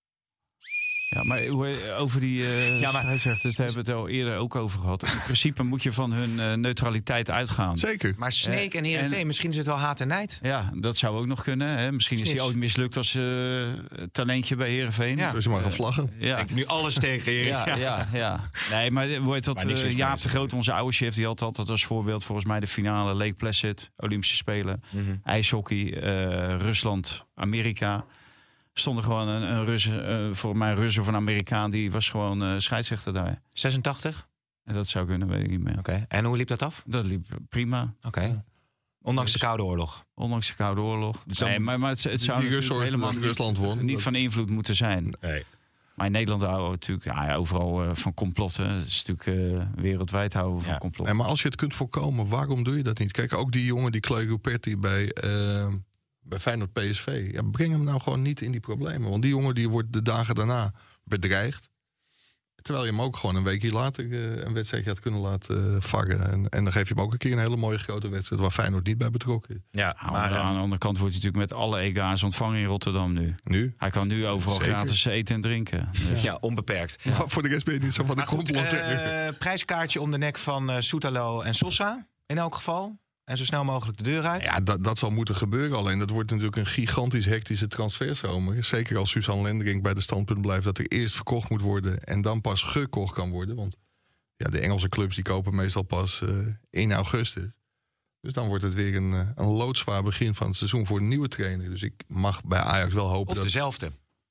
Speaker 5: Ja, maar over die scheidsrechters, daar hebben we het al eerder ook over gehad. In principe moet je van hun neutraliteit uitgaan.
Speaker 6: Zeker.
Speaker 4: Maar Sneek en Heerenveen, misschien is het wel haat en nijd.
Speaker 5: Ja, dat zou ook nog kunnen. Hè. Misschien is hij ooit mislukt als talentje bij Heerenveen.
Speaker 4: Ja.
Speaker 6: Dus je mag gaan vlaggen.
Speaker 5: Ja.
Speaker 4: Denkt nu alles tegen je.
Speaker 5: Ja. Nee, maar weet wat,
Speaker 4: niks mis
Speaker 5: Jaap
Speaker 4: mee.
Speaker 5: de Groot, onze oude chef, die had altijd als voorbeeld volgens mij de finale Lake Placid, Olympische Spelen, ijshockey, Rusland, Amerika. Stonden gewoon een Rus, voor mij Rus of een Amerikaan, die was gewoon scheidsrechter daar.
Speaker 4: 86?
Speaker 5: En dat zou kunnen, weet ik niet meer.
Speaker 4: Oké. En hoe liep dat af?
Speaker 5: Dat liep prima.
Speaker 4: Oké. Ondanks de Koude Oorlog.
Speaker 5: Ondanks de Koude Oorlog.
Speaker 4: Dus
Speaker 5: Nee, maar het zou natuurlijk helemaal
Speaker 6: Rusland won.
Speaker 5: niet van invloed moeten zijn.
Speaker 4: Nee.
Speaker 5: Maar in Nederland houden we natuurlijk overal van complotten. Het is natuurlijk wereldwijd houden we van complotten.
Speaker 6: Nee, maar als je het kunt voorkomen, waarom doe je dat niet? Kijk, ook die jongen, die Clay Ruperti bij Feyenoord PSV. Ja, breng hem nou gewoon niet in die problemen. Want die jongen die wordt de dagen daarna bedreigd. Terwijl je hem ook gewoon een weekje later een wedstrijdje had kunnen laten vangen. En dan geef je hem ook een keer een hele mooie grote wedstrijd waar Feyenoord niet bij betrokken is.
Speaker 4: Ja,
Speaker 5: Maar aan de andere kant wordt hij natuurlijk met alle EGA's ontvangen in Rotterdam nu.
Speaker 6: Nu?
Speaker 5: Hij kan nu overal
Speaker 6: Zeker.
Speaker 5: gratis eten en drinken. Dus.
Speaker 4: ja, onbeperkt.
Speaker 6: Maar voor de rest ben je niet zo van de complot.
Speaker 4: Prijskaartje om de nek van Soetalo en Sosa in elk geval. En zo snel mogelijk de deur uit.
Speaker 6: Ja, dat zal moeten gebeuren. Alleen dat wordt natuurlijk een gigantisch hectische transferzomer. Zeker als Suzanne Lendering bij de standpunt blijft dat er eerst verkocht moet worden en dan pas gekocht kan worden. Want ja, de Engelse clubs die kopen meestal pas in augustus. Dus dan wordt het weer een loodzwaar begin van het seizoen voor een nieuwe trainer. Dus ik mag bij Ajax wel hopen
Speaker 4: Of
Speaker 6: dat...
Speaker 4: dezelfde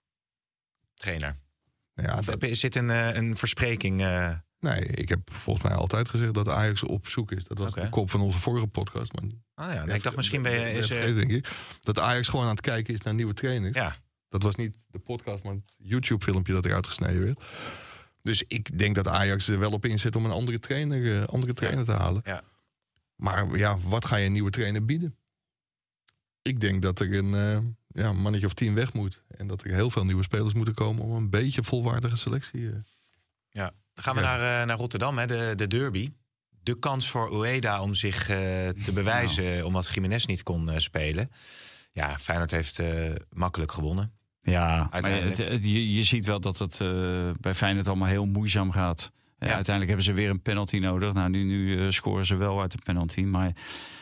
Speaker 4: trainer.
Speaker 6: Ja,
Speaker 4: Is dit een verspreking?
Speaker 6: Nee, ik heb volgens mij altijd gezegd dat Ajax op zoek is. Dat was de kop van onze vorige podcast. Maar
Speaker 4: Ik dacht misschien ben je...
Speaker 6: denk ik, dat Ajax gewoon aan het kijken is naar nieuwe trainers.
Speaker 4: Ja.
Speaker 6: Dat was niet de podcast, maar het YouTube-filmpje dat eruit gesneden werd. Dus ik denk dat Ajax er wel op inzet om een andere trainer te halen.
Speaker 4: Ja.
Speaker 6: Maar ja, wat ga je een nieuwe trainer bieden? Ik denk dat er een mannetje of 10 weg moet. En dat er heel veel nieuwe spelers moeten komen om een beetje volwaardige selectie.
Speaker 4: Ja. Dan gaan we naar Rotterdam, hè, de derby. De kans voor Ueda om zich te bewijzen, omdat Gimenez niet kon spelen. Ja, Feyenoord heeft makkelijk gewonnen.
Speaker 5: Ja,
Speaker 4: uiteindelijk.
Speaker 5: Je ziet wel dat het bij Feyenoord allemaal heel moeizaam gaat. Ja. Uiteindelijk hebben ze weer een penalty nodig. Nou, nu scoren ze wel uit de penalty. Maar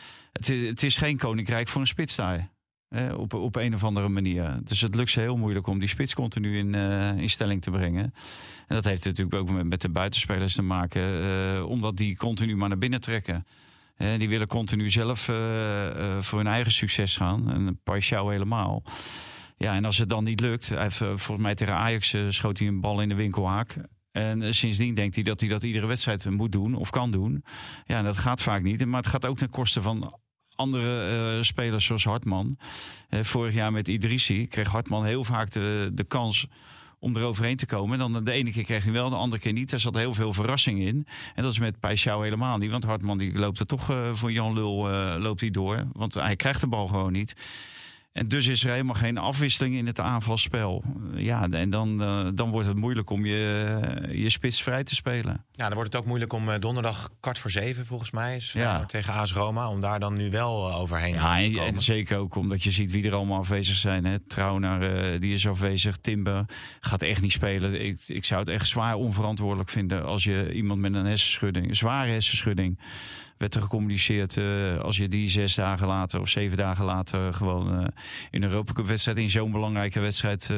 Speaker 5: het is geen koninkrijk voor een spits daar. Op een of andere manier. Dus het lukt ze heel moeilijk om die spits continu in stelling te brengen. En dat heeft natuurlijk ook met de buitenspelers te maken. Omdat die continu maar naar binnen trekken. Die willen continu zelf voor hun eigen succes gaan. En Paixão helemaal. Ja, en als het dan niet lukt. Hij heeft, volgens mij tegen Ajax schoot hij een bal in de winkelhaak. En sindsdien denkt hij dat iedere wedstrijd moet doen of kan doen. Ja, en dat gaat vaak niet. Maar het gaat ook ten koste van andere spelers zoals Hartman. Vorig jaar met Idrissi kreeg Hartman heel vaak de kans om eroverheen te komen. Dan de ene keer kreeg hij wel, de andere keer niet. Er zat heel veel verrassing in. En dat is met Paixão helemaal niet. Want Hartman die loopt er toch voor Jan Lul loopt hij door. Want hij krijgt de bal gewoon niet. En dus is er helemaal geen afwisseling in het aanvalsspel. Ja, en dan wordt het moeilijk om je spits vrij te spelen.
Speaker 4: Ja, dan wordt het ook moeilijk om donderdag 6:15 volgens mij is tegen AS Roma. Om daar dan nu wel overheen te komen.
Speaker 5: En zeker ook omdat je ziet wie er allemaal afwezig zijn. Hè. Trauner, die is afwezig. Timber gaat echt niet spelen. Ik zou het echt zwaar onverantwoordelijk vinden als je iemand met een zware hersenschudding werd er gecommuniceerd als je die 6 dagen later of 7 dagen later gewoon in een Europa Cup wedstrijd, in zo'n belangrijke wedstrijd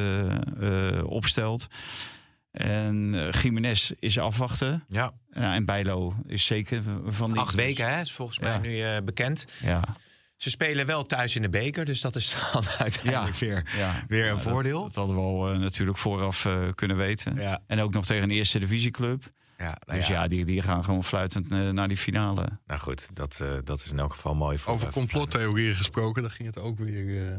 Speaker 5: opstelt. En Gimenez is afwachten. Ja. En Bijlo is zeker van die
Speaker 4: 8 weken, hè, is volgens mij nu bekend.
Speaker 5: Ja.
Speaker 4: Ze spelen wel thuis in de beker, dus dat is dan uiteindelijk weer een voordeel.
Speaker 5: Dat hadden we al natuurlijk vooraf kunnen weten. Ja. En ook nog tegen een eerste divisieclub.
Speaker 4: Ja,
Speaker 5: dus die gaan gewoon fluitend naar die finale.
Speaker 4: Nou goed, dat is in elk geval mooi.
Speaker 6: Over complottheorieën gesproken, daar ging het ook weer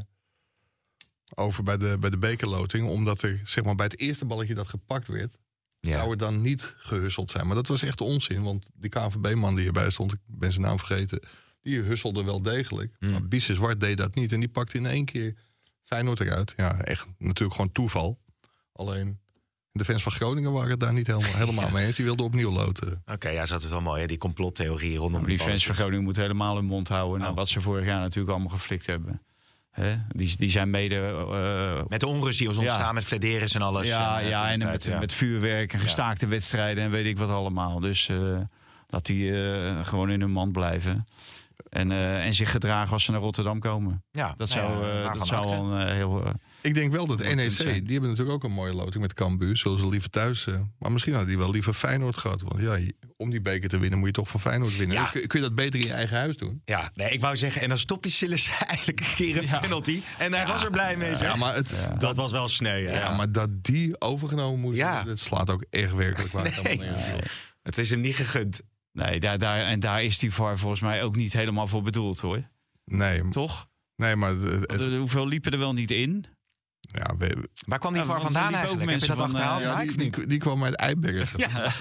Speaker 6: over bij de bekerloting. Omdat er zeg maar bij het eerste balletje dat gepakt werd, zou er dan niet gehusseld zijn. Maar dat was echt onzin, want die KNVB-man die hierbij stond, ik ben zijn naam vergeten, die husselde wel degelijk. Maar Biese Zwart deed dat niet en die pakte in 1 keer Feyenoord eruit. Ja, echt natuurlijk gewoon toeval. Alleen de fans van Groningen waren het daar niet helemaal mee eens. Die wilden opnieuw loten.
Speaker 4: Oké, ja, zo is het wel mooi, hè? Die complottheorie rondom
Speaker 5: die fans van Groningen moeten helemaal hun mond houden. Nou, wat ze vorig jaar natuurlijk allemaal geflikt hebben. Die zijn mede
Speaker 4: met de onrust die was ontstaan, met Flederis en alles.
Speaker 5: Met vuurwerk en gestaakte wedstrijden en weet ik wat allemaal. Dus laat die gewoon in hun mand blijven. En zich gedragen als ze naar Rotterdam komen. Ja, dat zou wel een heel...
Speaker 6: Ik denk wel dat NEC, die hebben natuurlijk ook een mooie loting met Cambuur. Zullen ze liever thuis. Maar misschien hadden die wel liever Feyenoord gehad. Want ja, om die beker te winnen moet je toch van Feyenoord winnen. Ja. Kun je dat beter in je eigen huis doen?
Speaker 4: Ja, nee, ik wou zeggen, en dan stopt die Sillis eigenlijk een keer een penalty. En hij was er blij mee, zeg.
Speaker 6: Ja, maar
Speaker 4: dat was wel sneu.
Speaker 6: Ja, maar dat die overgenomen moet worden, dat slaat ook echt werkelijk waar.
Speaker 4: Het is hem niet gegund.
Speaker 5: Nee, daar is die VAR volgens mij ook niet helemaal voor bedoeld, hoor.
Speaker 6: Nee.
Speaker 5: Toch?
Speaker 6: Nee, maar...
Speaker 5: hoeveel liepen er wel niet in?
Speaker 6: Ja,
Speaker 4: waar kwam die VAR vandaan eigenlijk? Heb je dat achterhaald?
Speaker 6: Die kwam uit Eibergen.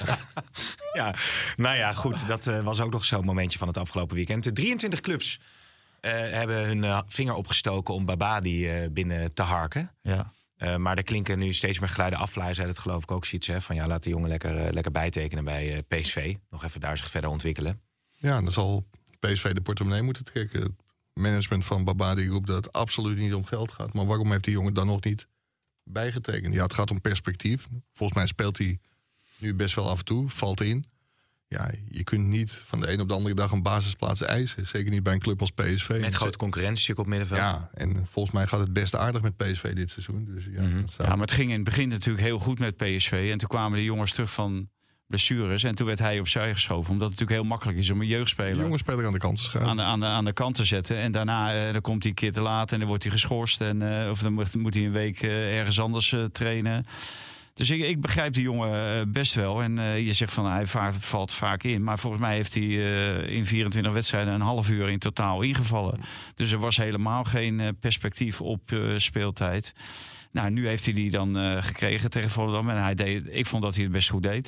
Speaker 4: Ja, nou ja, goed. Dat was ook nog zo'n momentje van het afgelopen weekend. De 23 clubs hebben hun vinger opgestoken om Babadi binnen te harken. Ja. Maar er klinken nu steeds meer geluiden af. Vlaar zei het geloof ik ook zoiets, hè, van laat de jongen lekker bijtekenen bij PSV. Nog even daar zich verder ontwikkelen.
Speaker 6: Ja, dan zal PSV de portemonnee moeten trekken. Het management van Babadi roept dat het absoluut niet om geld gaat. Maar waarom heeft die jongen dan nog niet bijgetekend? Ja, het gaat om perspectief. Volgens mij speelt hij nu best wel af en toe, valt in. Ja, je kunt niet van de een op de andere dag een basisplaats eisen. Zeker niet bij een club als PSV.
Speaker 4: Met grote concurrentie op middenveld.
Speaker 6: Ja, en volgens mij gaat het best aardig met PSV dit seizoen. Dus
Speaker 5: Ja, maar het ging in het begin natuurlijk heel goed met PSV. En toen kwamen de jongens terug van blessures. En toen werd hij opzij geschoven. Omdat het natuurlijk heel makkelijk is om een jeugdspeler...
Speaker 6: De jongensspeler aan de kant te schuiven.
Speaker 5: Aan de kant te zetten. En daarna dan komt hij een keer te laat en dan wordt hij geschorst. Of dan moet hij een week ergens anders trainen. Dus ik begrijp die jongen best wel. En je zegt van hij valt vaak in. Maar volgens mij heeft hij in 24 wedstrijden een half uur in totaal ingevallen. Dus er was helemaal geen perspectief op speeltijd. Nou, nu heeft hij die dan gekregen tegen Volendam. En ik vond dat hij het best goed deed.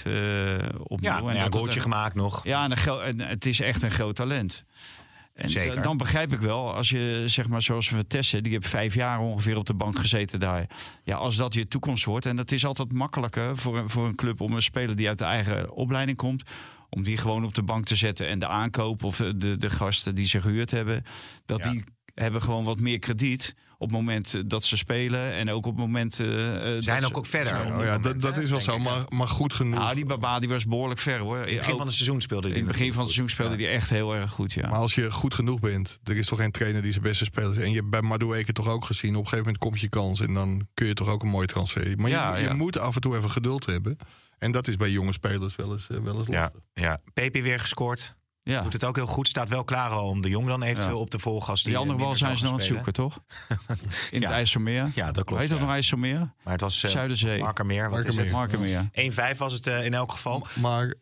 Speaker 4: Een goaltje gemaakt nog.
Speaker 5: Ja, en het is echt een groot talent. En
Speaker 4: zeker.
Speaker 5: Dan begrijp ik wel, als je zeg maar zoals Vitesse, die heeft 5 jaar ongeveer op de bank gezeten daar. Ja, als dat je toekomst wordt. En dat is altijd makkelijker voor een club om een speler die uit de eigen opleiding komt, om die gewoon op de bank te zetten. En de aankoop of de gasten die ze gehuurd hebben, die hebben gewoon wat meer krediet op het moment dat ze spelen. En ook op het moment...
Speaker 4: zijn ook verder.
Speaker 6: Dat is wel zo, maar goed genoeg.
Speaker 5: Nou, die Baba die was behoorlijk ver, hoor.
Speaker 4: In het begin van het seizoen speelde hij.
Speaker 5: In het begin van het seizoen speelde hij echt heel erg goed, ja.
Speaker 6: Maar als je goed genoeg bent, er is toch geen trainer die zijn beste spelers... En je hebt bij Madueke toch ook gezien, op een gegeven moment komt je kans... en dan kun je toch ook een mooie transfer. Maar je moet af en toe even geduld hebben. En dat is bij jonge spelers wel eens lastig.
Speaker 4: Ja. Pepe weer gescoord. Ja. Doet het ook heel goed. Staat wel klaar al om de Jong dan eventueel op te volgen. Als die
Speaker 5: andere bal zijn ze dan aan het zoeken, toch? In het IJsselmeer.
Speaker 4: Ja, dat klopt.
Speaker 5: Heet dat nog IJsselmeer?
Speaker 4: Maar het was
Speaker 5: Zuiderzee.
Speaker 4: Markermeer. 1-5 was het in elk geval.
Speaker 6: Maar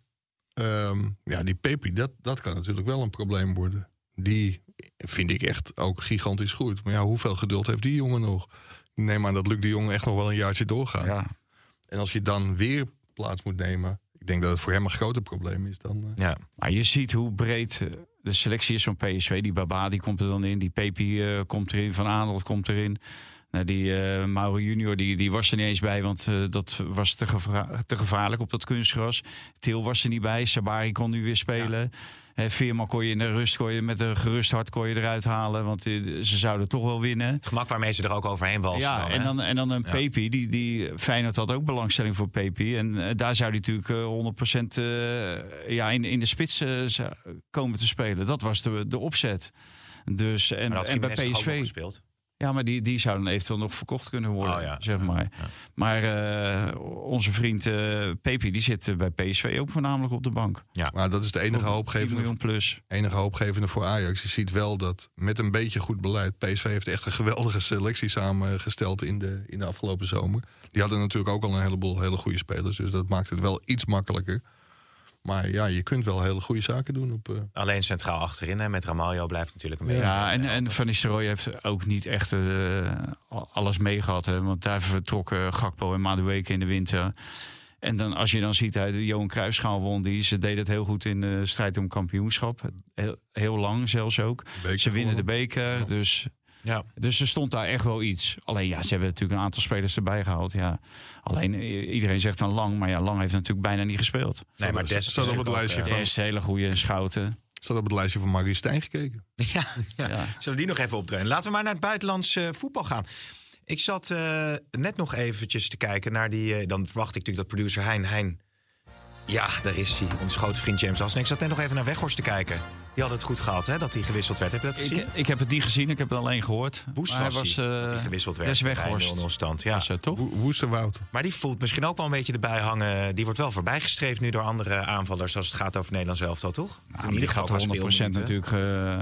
Speaker 6: die Pepe, dat kan natuurlijk wel een probleem worden. Die vind ik echt ook gigantisch goed. Maar ja, hoeveel geduld heeft die jongen nog? Ik neem aan dat Luc de Jong echt nog wel een jaartje doorgaat. Ja. En als je dan weer plaats moet nemen... Ik denk dat het voor hem een groter probleem is dan...
Speaker 5: Ja, maar je ziet hoe breed de selectie is van PSV. Die Baba die komt er dan in. Die Pepe komt erin. Van Aanholt komt erin. Nou, die Mauro Junior die was er niet eens bij. Want dat was te gevaarlijk op dat kunstgras. Til was er niet bij. Sabari kon nu weer spelen. Ja. Veerman kon je in de rust met een gerust hart eruit halen. Want ze zouden toch wel winnen. Het
Speaker 4: gemak waarmee ze er ook overheen walsen.
Speaker 5: Ja, en dan een Pepe. Die Feyenoord had ook belangstelling voor Pepe. En daar zou hij natuurlijk 100% in de spits komen te spelen. Dat was de opzet. Dus, en bij PSV
Speaker 4: gespeeld.
Speaker 5: Ja, maar die zouden eventueel nog verkocht kunnen worden, zeg maar. Ja. Maar onze vriend Pepe, die zit bij PSV ook voornamelijk op de bank.
Speaker 6: Ja. Maar dat is de enige hoopgevende voor Ajax. Je ziet wel dat met een beetje goed beleid... PSV heeft echt een geweldige selectie samengesteld in de afgelopen zomer. Die hadden natuurlijk ook al een heleboel hele goede spelers. Dus dat maakt het wel iets makkelijker. Maar ja, je kunt wel hele goede zaken doen.
Speaker 4: Alleen centraal achterin, met Ramaljo blijft natuurlijk een beetje...
Speaker 5: Ja, en Van Nistelrooy heeft ook niet echt alles meegehad. Hè, want daar vertrokken Gakpo en Madueke in de winter. En dan, als je dan ziet, de Johan Cruijffschaal won ze deden het heel goed in de strijd om kampioenschap. Heel lang zelfs ook. Ze winnen de beker, ja. Dus er stond daar echt wel iets. Alleen ze hebben natuurlijk een aantal spelers erbij gehaald. Ja. Alleen iedereen zegt dan Lang, maar Lang heeft natuurlijk bijna niet gespeeld.
Speaker 4: Nee, maar Des
Speaker 6: staat op het lijstje van
Speaker 5: Des, hele goede Schouten.
Speaker 6: Staat op het lijstje van Maurice Stijn gekeken.
Speaker 4: Ja. Zullen we die nog even opdreunen? Laten we maar naar het buitenlands voetbal gaan. Ik zat net nog eventjes te kijken naar die... dan verwacht ik natuurlijk dat producer Hein... Ja, daar is hij. Onze grote vriend James Assen. Ik zat net nog even naar Weghorst te kijken. Die had het goed gehad, hè, dat hij gewisseld werd. Heb je dat gezien?
Speaker 5: Ik heb het niet gezien, ik heb het alleen gehoord.
Speaker 4: Woest was dat hij gewisseld werd.
Speaker 5: Des Weghorst.
Speaker 4: Ja.
Speaker 5: Toch?
Speaker 6: Woesterwoud.
Speaker 4: Maar die voelt misschien ook wel een beetje erbij hangen. Die wordt wel voorbijgestreefd nu door andere aanvallers... als het gaat over Nederland zelf, toch?
Speaker 5: Ja, die gaat er 100% natuurlijk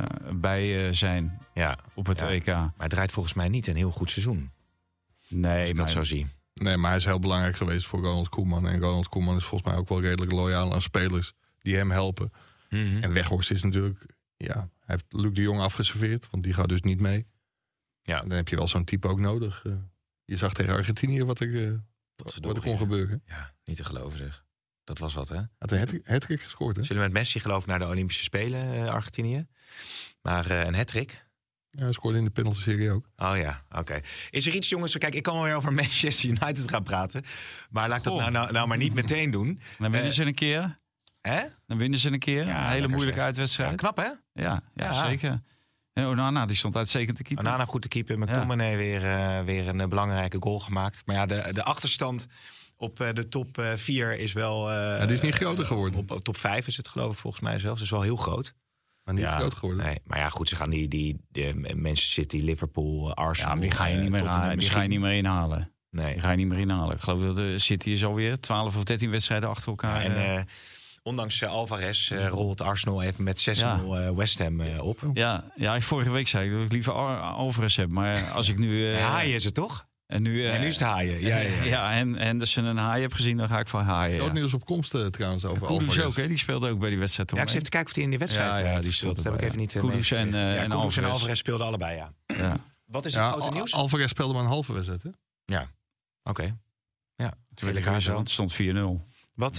Speaker 5: bij zijn op het EK.
Speaker 4: Maar het draait volgens mij niet een heel goed seizoen.
Speaker 5: Nee,
Speaker 4: als ik dat zo zie.
Speaker 6: Nee, maar hij is heel belangrijk geweest voor Ronald Koeman. En Ronald Koeman is volgens mij ook wel redelijk loyaal aan spelers die hem helpen. Mm-hmm. En Weghorst is natuurlijk... Ja, hij heeft Luc de Jong afgeserveerd, want die gaat dus niet mee. Ja. Dan heb je wel zo'n type ook nodig. Je zag tegen Argentinië wat er kon gebeuren.
Speaker 4: Ja, niet te geloven zeg. Dat was wat, hè?
Speaker 6: Had een hat-trick gescoord, hè?
Speaker 4: Zullen met Messi geloof ik naar de Olympische Spelen, Argentinië. Maar een hat-trick...
Speaker 6: Ja, hij scoorde in de penalty-serie ook.
Speaker 4: Oh ja, oké. Is er iets, jongens? Kijk, ik kan wel weer over Manchester United gaan praten. Maar laat ik dat nou maar niet meteen doen.
Speaker 5: Dan winnen ze een keer.
Speaker 4: Hè?
Speaker 5: Dan winnen ze een keer.
Speaker 4: Ja,
Speaker 5: een hele moeilijke
Speaker 4: Ja,
Speaker 5: uitwedstrijd.
Speaker 4: knap, hè?
Speaker 5: Ja, zeker. En Onana, die stond uitstekend te keeper.
Speaker 4: Onana goed te keeper. McTominay weer een belangrijke goal gemaakt. Maar ja, de achterstand op de top 4 is wel...
Speaker 6: die is niet groter geworden.
Speaker 4: Op top 5 is het geloof ik volgens mij zelfs. Dat is wel heel groot.
Speaker 6: Maar niet groot geworden.
Speaker 4: Nee, maar ja, goed, ze gaan de Manchester City, Liverpool, Arsenal...
Speaker 5: Ja, die ga je niet meer
Speaker 4: Tottenham
Speaker 5: die ga je niet meer inhalen.
Speaker 4: Nee.
Speaker 5: Die ga je niet meer inhalen. Ik geloof dat de City is alweer 12 of 13 wedstrijden achter elkaar.
Speaker 4: En ondanks Alvarez rolt Arsenal even met 6-0 West Ham op.
Speaker 5: Ja, vorige week zei ik dat ik liever Alvarez heb. Maar als ik nu...
Speaker 4: Haaien is het toch?
Speaker 5: En nu is
Speaker 4: het Haaien.
Speaker 5: Ja, en Henderson en Haaien heb gezien, dan ga ik van Haaien.
Speaker 6: Groot nieuws op komst trouwens over
Speaker 5: Kudus
Speaker 6: Alvarez.
Speaker 5: ook, hè? Die speelde ook bij die wedstrijd.
Speaker 4: Ja, ik zit even te kijken of hij in die wedstrijd
Speaker 5: die
Speaker 4: speelt. Dat heb ik even niet
Speaker 5: Kudus en
Speaker 4: Alvarez speelden allebei, ja. Wat is het grote nieuws?
Speaker 6: Alvarez speelde maar een halve wedstrijd, hè?
Speaker 4: Ja, oké. Ja,
Speaker 5: toen werd ik het stond 4-0.
Speaker 4: Wat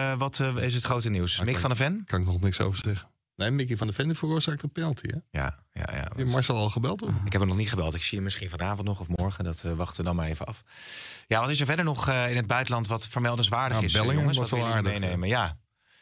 Speaker 4: is het grote nieuws? Mick van der Ven?
Speaker 6: Kan ik nog niks over zeggen. Nee, Mickey van der Ven veroorzaakt een penalty, hè?
Speaker 4: Ja.
Speaker 6: Heb je Marcel al gebeld? Hoor?
Speaker 4: Ik heb hem nog niet gebeld. Ik zie hem misschien vanavond nog of morgen. Dat wachten we dan maar even af. Ja, wat is er verder nog in het buitenland wat vermeldenswaardig is?
Speaker 6: Bellingham
Speaker 4: jongens,
Speaker 6: was
Speaker 4: wat
Speaker 6: wel
Speaker 4: willen
Speaker 6: aardig.
Speaker 4: jullie meenemen?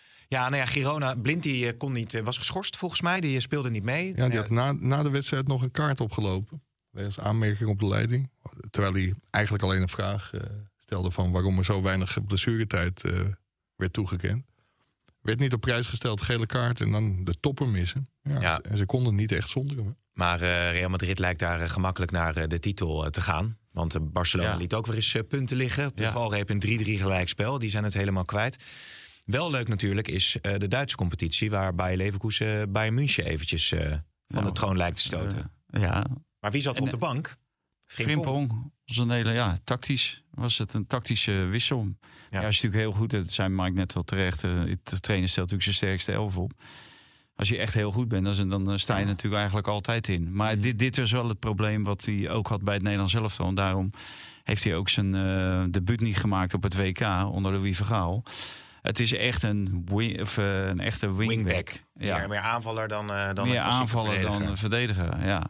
Speaker 4: Ja, Girona, Blind die kon niet, was geschorst volgens mij. Die speelde niet mee.
Speaker 6: Ja, die had na de wedstrijd nog een kaart opgelopen. Wegens aanmerking op de leiding. Terwijl hij eigenlijk alleen een vraag stelde van waarom er zo weinig blessuretijd werd toegekend. Werd niet op prijs gesteld, gele kaart en dan de topper missen. Ja. En ze konden niet echt zonder hem.
Speaker 4: Maar Real Madrid lijkt daar gemakkelijk naar de titel te gaan. Want Barcelona liet ook weer eens punten liggen. Op de valreep een 3-3 gelijkspel. Die zijn het helemaal kwijt. Wel leuk natuurlijk is de Duitse competitie... waar Bayer Leverkusen Bayern München eventjes van de troon lijkt te stoten. Maar wie zat er op de bank?
Speaker 5: Frimpong. Tactisch was het een tactische wissel. Ja, is natuurlijk heel goed. Dat zei Mike net wel terecht. De trainer stelt natuurlijk zijn sterkste elf op. Als je echt heel goed bent, dan sta je natuurlijk eigenlijk altijd in. Maar dit is wel het probleem wat hij ook had bij het Nederlands elftal. En daarom heeft hij ook zijn debuut niet gemaakt op het WK onder Louis van Gaal. Het is echt een echte wingback.
Speaker 4: Ja. Meer aanvaller dan
Speaker 5: meer aanvaller dan verdediger. Ja.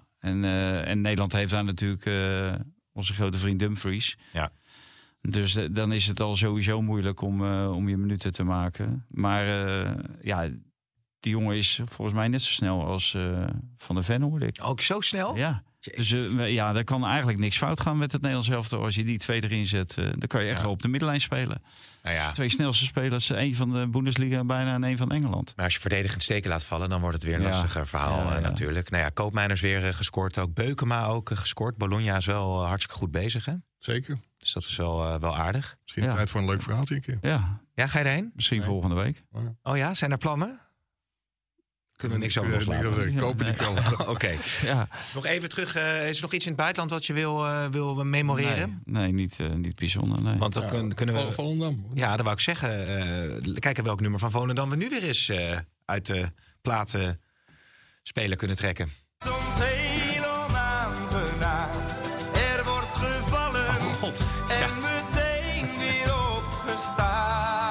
Speaker 5: En Nederland heeft daar natuurlijk onze grote vriend Dumfries.
Speaker 4: Ja.
Speaker 5: Dus dan is het al sowieso moeilijk om je minuten te maken. Maar die jongen is volgens mij net zo snel als Van der Ven, hoorde ik.
Speaker 4: Ook zo snel?
Speaker 5: Ja. Dus er kan eigenlijk niks fout gaan met het Nederlands elftal. Als je die twee erin zet, dan kan je echt wel op de middenlijn spelen. Nou ja. Twee snelste spelers, één van de Bundesliga bijna en één van Engeland.
Speaker 4: Maar als je verdedigend steken laat vallen, dan wordt het weer een lastiger verhaal natuurlijk. Nou ja, Koopmeiners weer gescoord, ook Beukema ook gescoord. Bologna is wel hartstikke goed bezig, hè?
Speaker 6: Zeker.
Speaker 4: Dus dat is wel aardig.
Speaker 6: Misschien tijd voor een leuk verhaaltje een keer.
Speaker 4: Ja, ga je erheen?
Speaker 5: Misschien volgende week.
Speaker 4: Oh ja, zijn er plannen? Kunnen we niks over loslaten.
Speaker 6: Kopen die komen.
Speaker 4: Oké. Ja. Nog even terug. Is er nog iets in het buitenland wat je wil memoreren?
Speaker 5: Nee, niet bijzonder. Nee.
Speaker 4: Want dan kunnen we...
Speaker 6: Volendam.
Speaker 4: Ja, dat wou ik zeggen. Kijken welk nummer van Volendam we nu weer eens uit de platen spelen kunnen trekken.
Speaker 9: Soms heel onaangenaam. Er wordt gevallen.
Speaker 4: Oh God.
Speaker 9: En meteen weer opgestaan.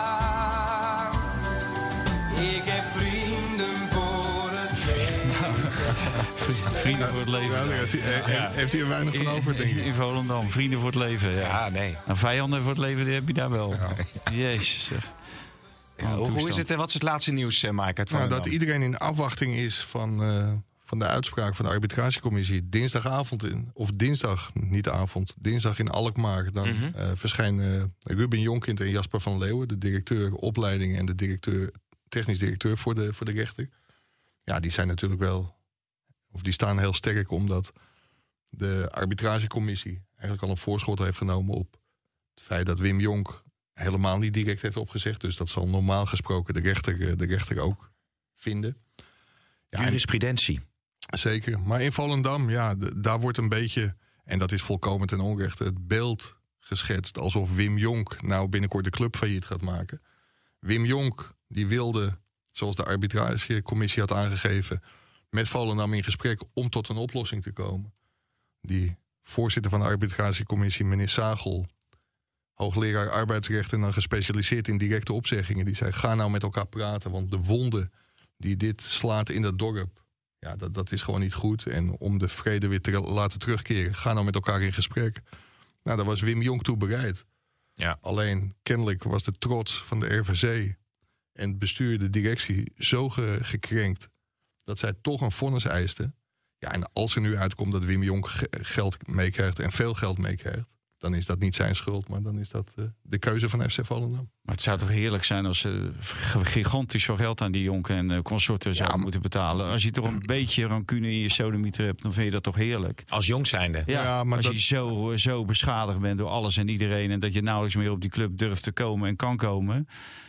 Speaker 9: Ik heb vrienden voor het leven.
Speaker 5: Vrienden voor het leven.
Speaker 6: Heeft hij er weinig van over, denk ik.
Speaker 5: In Volendam, vrienden voor het leven.
Speaker 4: Ja, nee.
Speaker 5: En vijanden voor het leven, die heb je daar wel. Ja. Jezus.
Speaker 4: Hoe is het? Wat is het laatste nieuws, Mike?
Speaker 6: Dat iedereen in afwachting is van de uitspraak van de arbitragecommissie dinsdagavond dinsdag in Alkmaar. Dan verschijnen Ruben Jonkind en Jasper van Leeuwen, de directeur opleiding en de technisch directeur voor de rechter. Ja, die zijn natuurlijk wel, of die staan heel sterk omdat de arbitragecommissie eigenlijk al een voorschot heeft genomen op het feit dat Wim Jonk helemaal niet direct heeft opgezegd. Dus dat zal normaal gesproken de rechter ook vinden. Ja,
Speaker 4: jurisprudentie.
Speaker 6: Zeker. Maar in Volendam, daar wordt een beetje, en dat is volkomen ten onrechte, het beeld geschetst alsof Wim Jonk nou binnenkort de club failliet gaat maken. Wim Jonk, die wilde, zoals de arbitragecommissie had aangegeven, met Volendam in gesprek om tot een oplossing te komen. Die voorzitter van de arbitragecommissie, meneer Sagel, hoogleraar arbeidsrecht en dan gespecialiseerd in directe opzeggingen, die zei: ga nou met elkaar praten, want de wonden die dit slaat in dat dorp, Ja, dat is gewoon niet goed. En om de vrede weer te laten terugkeren, ga nou met elkaar in gesprek. Nou, daar was Wim Jonk toe bereid.
Speaker 4: Ja.
Speaker 6: Alleen kennelijk was de trots van de RVC en het bestuur, de directie, zo gekrenkt dat zij toch een vonnis eisten. Ja, en als er nu uitkomt dat Wim Jonk geld meekrijgt en veel geld meekrijgt, dan is dat niet zijn schuld, maar dan is dat de keuze van FC Volendam.
Speaker 5: Maar het zou toch heerlijk zijn als ze gigantisch veel geld aan die Jonk en consorten zouden moeten betalen. Als je toch een beetje rancune in je sodemieter hebt, dan vind je dat toch heerlijk.
Speaker 4: Als jong zijnde.
Speaker 5: Ja, maar als je zo beschadigd bent door alles en iedereen en dat je nauwelijks meer op die club durft te komen en kan komen.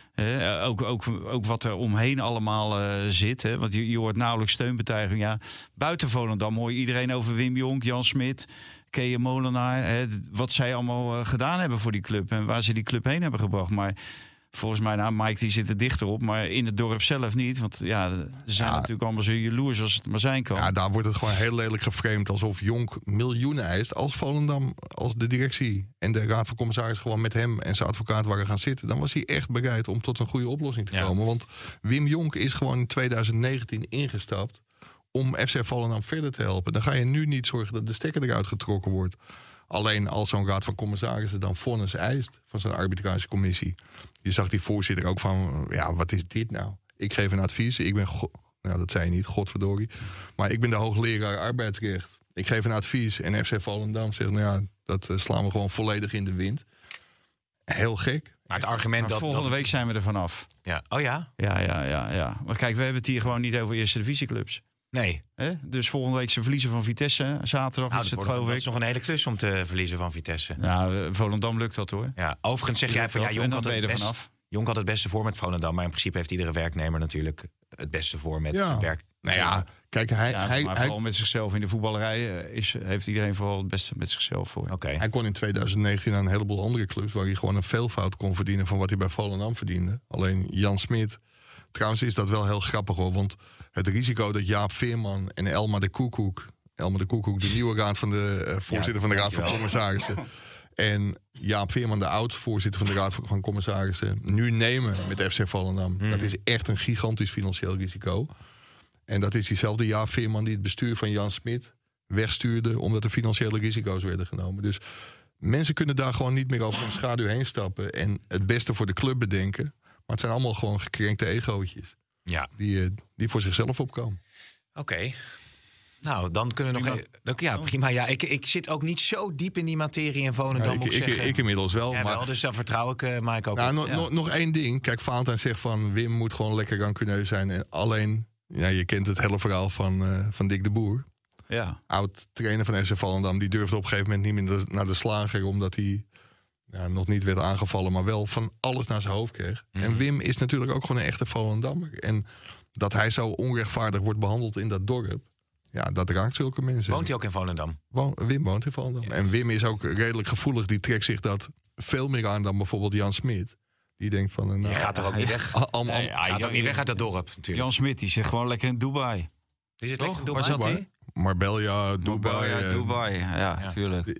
Speaker 5: Ook wat er omheen allemaal zit. Hè? Want je hoort nauwelijks steunbetuiging. Ja, buiten Volendam hoor je iedereen over Wim Jonk, Jan Smit, Kees Molenaar. Wat zij allemaal gedaan hebben voor die club. En waar ze die club heen hebben gebracht. Maar volgens mij, Mike die zit er dichter op. Maar in het dorp zelf niet. Want ja, ze zijn natuurlijk allemaal zo jaloers als het maar zijn kan.
Speaker 6: Ja, daar wordt het gewoon heel lelijk geframed. Alsof Jonk miljoenen eist. Als Volendam, als de directie en de raad van commissarissen gewoon met hem en zijn advocaat waren gaan zitten, dan was hij echt bereid om tot een goede oplossing te komen. Want Wim Jonk is gewoon in 2019 ingestapt om FC Volendam verder te helpen. Dan ga je nu niet zorgen dat de stekker eruit getrokken wordt. Alleen als zo'n raad van commissarissen dan vonnis eist van zo'n arbitragecommissie. Je zag die voorzitter ook van, ja, wat is dit nou? Ik geef een advies, ik ben, nou dat zei je niet, godverdorie. Maar ik ben de hoogleraar arbeidsrecht. Ik geef een advies en FC Volendam zegt, nou ja, dat slaan we gewoon volledig in de wind. Heel gek.
Speaker 4: Maar het argument dat
Speaker 5: volgende week zijn we er vanaf.
Speaker 4: Ja. Oh ja?
Speaker 5: Ja. Maar kijk, we hebben het hier gewoon niet over eerste divisieclubs.
Speaker 4: Nee.
Speaker 5: Dus volgende week ze verliezen van Vitesse. Zaterdag is het geloof ik.
Speaker 4: Dat is nog een hele klus om te verliezen van Vitesse.
Speaker 5: Nou, Volendam lukt dat hoor.
Speaker 4: Ja, overigens zeg jij van ja, Jonk had het beste voor met Volendam. Maar in principe heeft iedere werknemer natuurlijk het beste voor met zijn werk.
Speaker 6: Nou ja, kijk, hij
Speaker 5: vooral met zichzelf in de voetballerij heeft iedereen vooral het beste met zichzelf voor.
Speaker 4: Okay.
Speaker 6: Hij kon in 2019 aan een heleboel andere clubs waar hij gewoon een veelvoud kon verdienen van wat hij bij Volendam verdiende. Alleen Jan Smit, trouwens is dat wel heel grappig hoor, want het risico dat Jaap Veerman en Elma de Koekoek, de nieuwe raad van de voorzitter van de raad van commissarissen, en Jaap Veerman, de oud-voorzitter van de raad van commissarissen, nu nemen met FC Volendam. Dat is echt een gigantisch financieel risico. En dat is diezelfde Jaap Veerman die het bestuur van Jan Smit wegstuurde omdat er financiële risico's werden genomen. Dus mensen kunnen daar gewoon niet meer over hun schaduw heen stappen en het beste voor de club bedenken. Maar het zijn allemaal gewoon gekrenkte egootjes.
Speaker 4: Ja.
Speaker 6: Die voor zichzelf opkomen.
Speaker 4: Oké. Nou, dan kunnen we nog... Ja, prima. Ja, ik zit ook niet zo diep in die materie in Volendam, moet ik zeggen.
Speaker 6: Ik inmiddels wel.
Speaker 4: Ja,
Speaker 6: maar
Speaker 4: wel, dus daar vertrouw ik Mike ook
Speaker 6: op. Nog één ding. Kijk, Valentijn zegt van Wim moet gewoon lekker rancuneus zijn. En alleen, ja, je kent het hele verhaal van Dick de Boer.
Speaker 5: Ja.
Speaker 6: Oud-trainer van FC Volendam. Die durfde op een gegeven moment niet meer naar de slager, omdat hij nog niet werd aangevallen, maar wel van alles naar zijn hoofd kreeg. En Wim is natuurlijk ook gewoon een echte Volendammer. En dat hij zo onrechtvaardig wordt behandeld in dat dorp, ja, dat raakt zulke mensen.
Speaker 4: Woont hij ook in Volendam?
Speaker 6: Wim woont in Volendam. Ja. En Wim is ook redelijk gevoelig. Die trekt zich dat veel meer aan dan bijvoorbeeld Jan Smit. Die denkt van...
Speaker 4: je gaat er ook niet weg.
Speaker 6: Hij
Speaker 4: gaat ook niet weg uit dat dorp, natuurlijk.
Speaker 5: Jan Smit, die zit gewoon lekker in Dubai.
Speaker 4: Die zit lekker in
Speaker 5: Dubai? Waar zat hij?
Speaker 6: Marbella, Dubai.
Speaker 5: Ja, tuurlijk.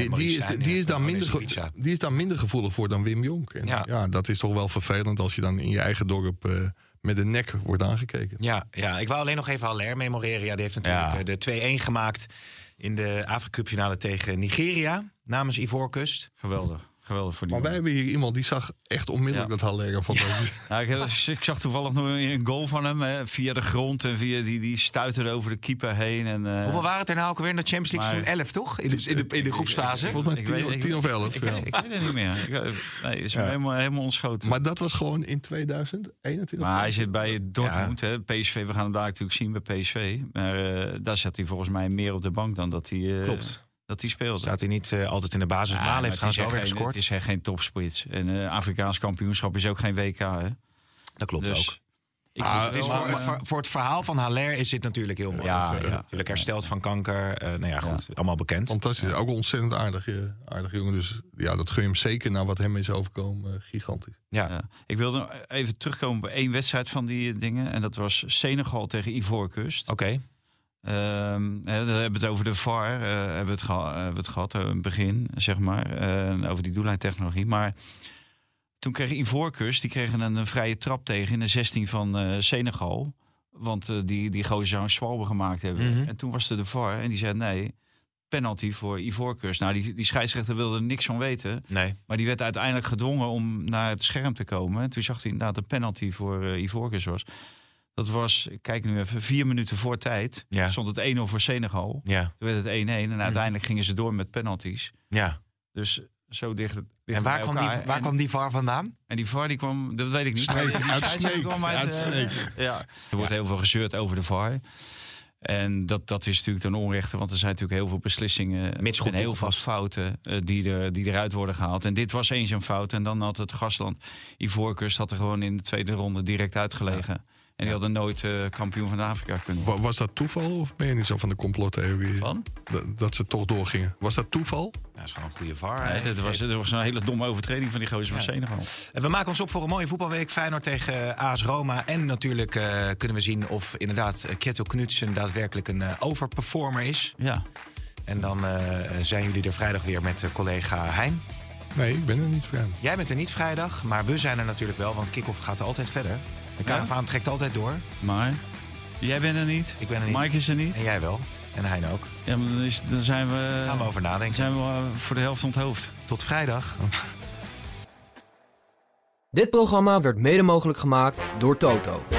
Speaker 6: Die is daar minder gevoelig voor dan Wim Jonk. En ja, dat is toch wel vervelend als je dan in je eigen dorp met de nek wordt aangekeken.
Speaker 4: Ja, ik wou alleen nog even Haller memoreren. Ja, die heeft natuurlijk de 2-1 gemaakt in de Afrika Cup finale tegen Nigeria namens Ivoorkust.
Speaker 5: Geweldig voor die
Speaker 6: maar wij hebben hier iemand die zag echt onmiddellijk dat Haller van
Speaker 5: ik zag toevallig nog een goal van hem via de grond en via die stuiterde over de keeper heen. En,
Speaker 4: hoeveel waren het er nou ook weer in de Champions League seizoen 11, toch? In de groepsfase?
Speaker 6: Volgens mij 10 of 11.
Speaker 5: Ik weet het niet meer. Het is helemaal ontschoten.
Speaker 6: Maar dat was gewoon in 2021.
Speaker 5: Maar hij zit bij Dortmund. Hè, PSV, we gaan hem daar natuurlijk zien bij PSV. Maar daar zat hij volgens mij meer op de bank dan dat hij...
Speaker 4: Klopt.
Speaker 5: Dat hij speelde.
Speaker 4: Staat hij niet altijd in de basis? Malen heeft trouwens wel weer gescoord.
Speaker 5: Het is geen topspits. En Afrikaans kampioenschap is ook geen WK. Hè?
Speaker 4: Dat klopt ook. Voor het verhaal van Haller is dit natuurlijk heel mooi. Natuurlijk hersteld van kanker. Allemaal bekend.
Speaker 6: Fantastisch. Ook ontzettend aardig jongen. Dus ja, dat gun je hem zeker naar wat hem is overkomen. Gigantisch.
Speaker 5: Ja. Ik wilde even terugkomen bij 1 wedstrijd van die dingen. En dat was Senegal tegen Ivoorkust.
Speaker 4: Oké.
Speaker 5: We hebben het over de VAR, hebben we het gehad in het begin, zeg maar, over die doellijntechnologie. Maar toen kreeg Ivoorkust, die kregen een vrije trap tegen in de 16 van Senegal. Want die gozer zou een zwalbe gemaakt hebben.
Speaker 4: Mhm.
Speaker 5: En toen was er de VAR en die zei nee, penalty voor Ivoorkust. Nou, die scheidsrechter wilde er niks van weten.
Speaker 4: Nee.
Speaker 5: Maar die werd uiteindelijk gedwongen om naar het scherm te komen. En toen zag hij inderdaad een penalty voor Ivoorkust was. Dat was, ik kijk nu even, 4 minuten voor tijd.
Speaker 4: Ja.
Speaker 5: Stond het 1-0 voor Senegal.
Speaker 4: Ja.
Speaker 5: Toen werd het 1-1 en uiteindelijk gingen ze door met penalties.
Speaker 4: Ja.
Speaker 5: Dus zo dicht
Speaker 4: En
Speaker 5: bij elkaar.
Speaker 4: kwam die VAR vandaan?
Speaker 5: En die VAR die kwam, dat weet ik niet.
Speaker 6: Sneek,
Speaker 5: Die
Speaker 6: uit
Speaker 5: scheidsrechter
Speaker 6: Sneek,
Speaker 5: kwam
Speaker 6: uit Sneek.
Speaker 5: ja. Er wordt heel veel gezeurd over de VAR. En dat is natuurlijk ten onrechte, want er zijn natuurlijk heel veel beslissingen
Speaker 4: Misgoed
Speaker 5: en heel veel
Speaker 4: toegepast.
Speaker 5: fouten die eruit worden gehaald. En dit was eens een fout. En dan had het gastland Ivoorkust had er gewoon in de tweede ronde direct uitgelegen. En die hadden nooit kampioen van Afrika kunnen worden.
Speaker 6: Was dat toeval of ben je niet zo van de complottheorie?
Speaker 5: Van?
Speaker 6: Dat ze toch doorgingen. Was dat toeval?
Speaker 4: Ja, dat is gewoon een goede VAR.
Speaker 5: Nee, dat was een hele domme overtreding van die gozer van Senegal.
Speaker 4: En we maken ons op voor een mooie voetbalweek. Feyenoord tegen AS Roma. En natuurlijk kunnen we zien of inderdaad Kjetil Knutsen daadwerkelijk een overperformer is.
Speaker 5: Ja.
Speaker 4: En dan zijn jullie er vrijdag weer met collega Hein.
Speaker 6: Nee, ik ben er niet vrijdag.
Speaker 4: Jij bent er niet vrijdag, maar we zijn er natuurlijk wel. Want kick-off gaat altijd verder. De karavaan trekt altijd door.
Speaker 5: Maar jij bent er niet.
Speaker 4: Ik ben er niet.
Speaker 5: Mike is er niet.
Speaker 4: En jij wel. En Hein ook.
Speaker 5: Ja, maar dan zijn we...
Speaker 4: Gaan we over nadenken.
Speaker 5: Zijn we voor de helft onthoofd.
Speaker 4: Tot vrijdag.
Speaker 2: Dit programma werd mede mogelijk gemaakt door Toto.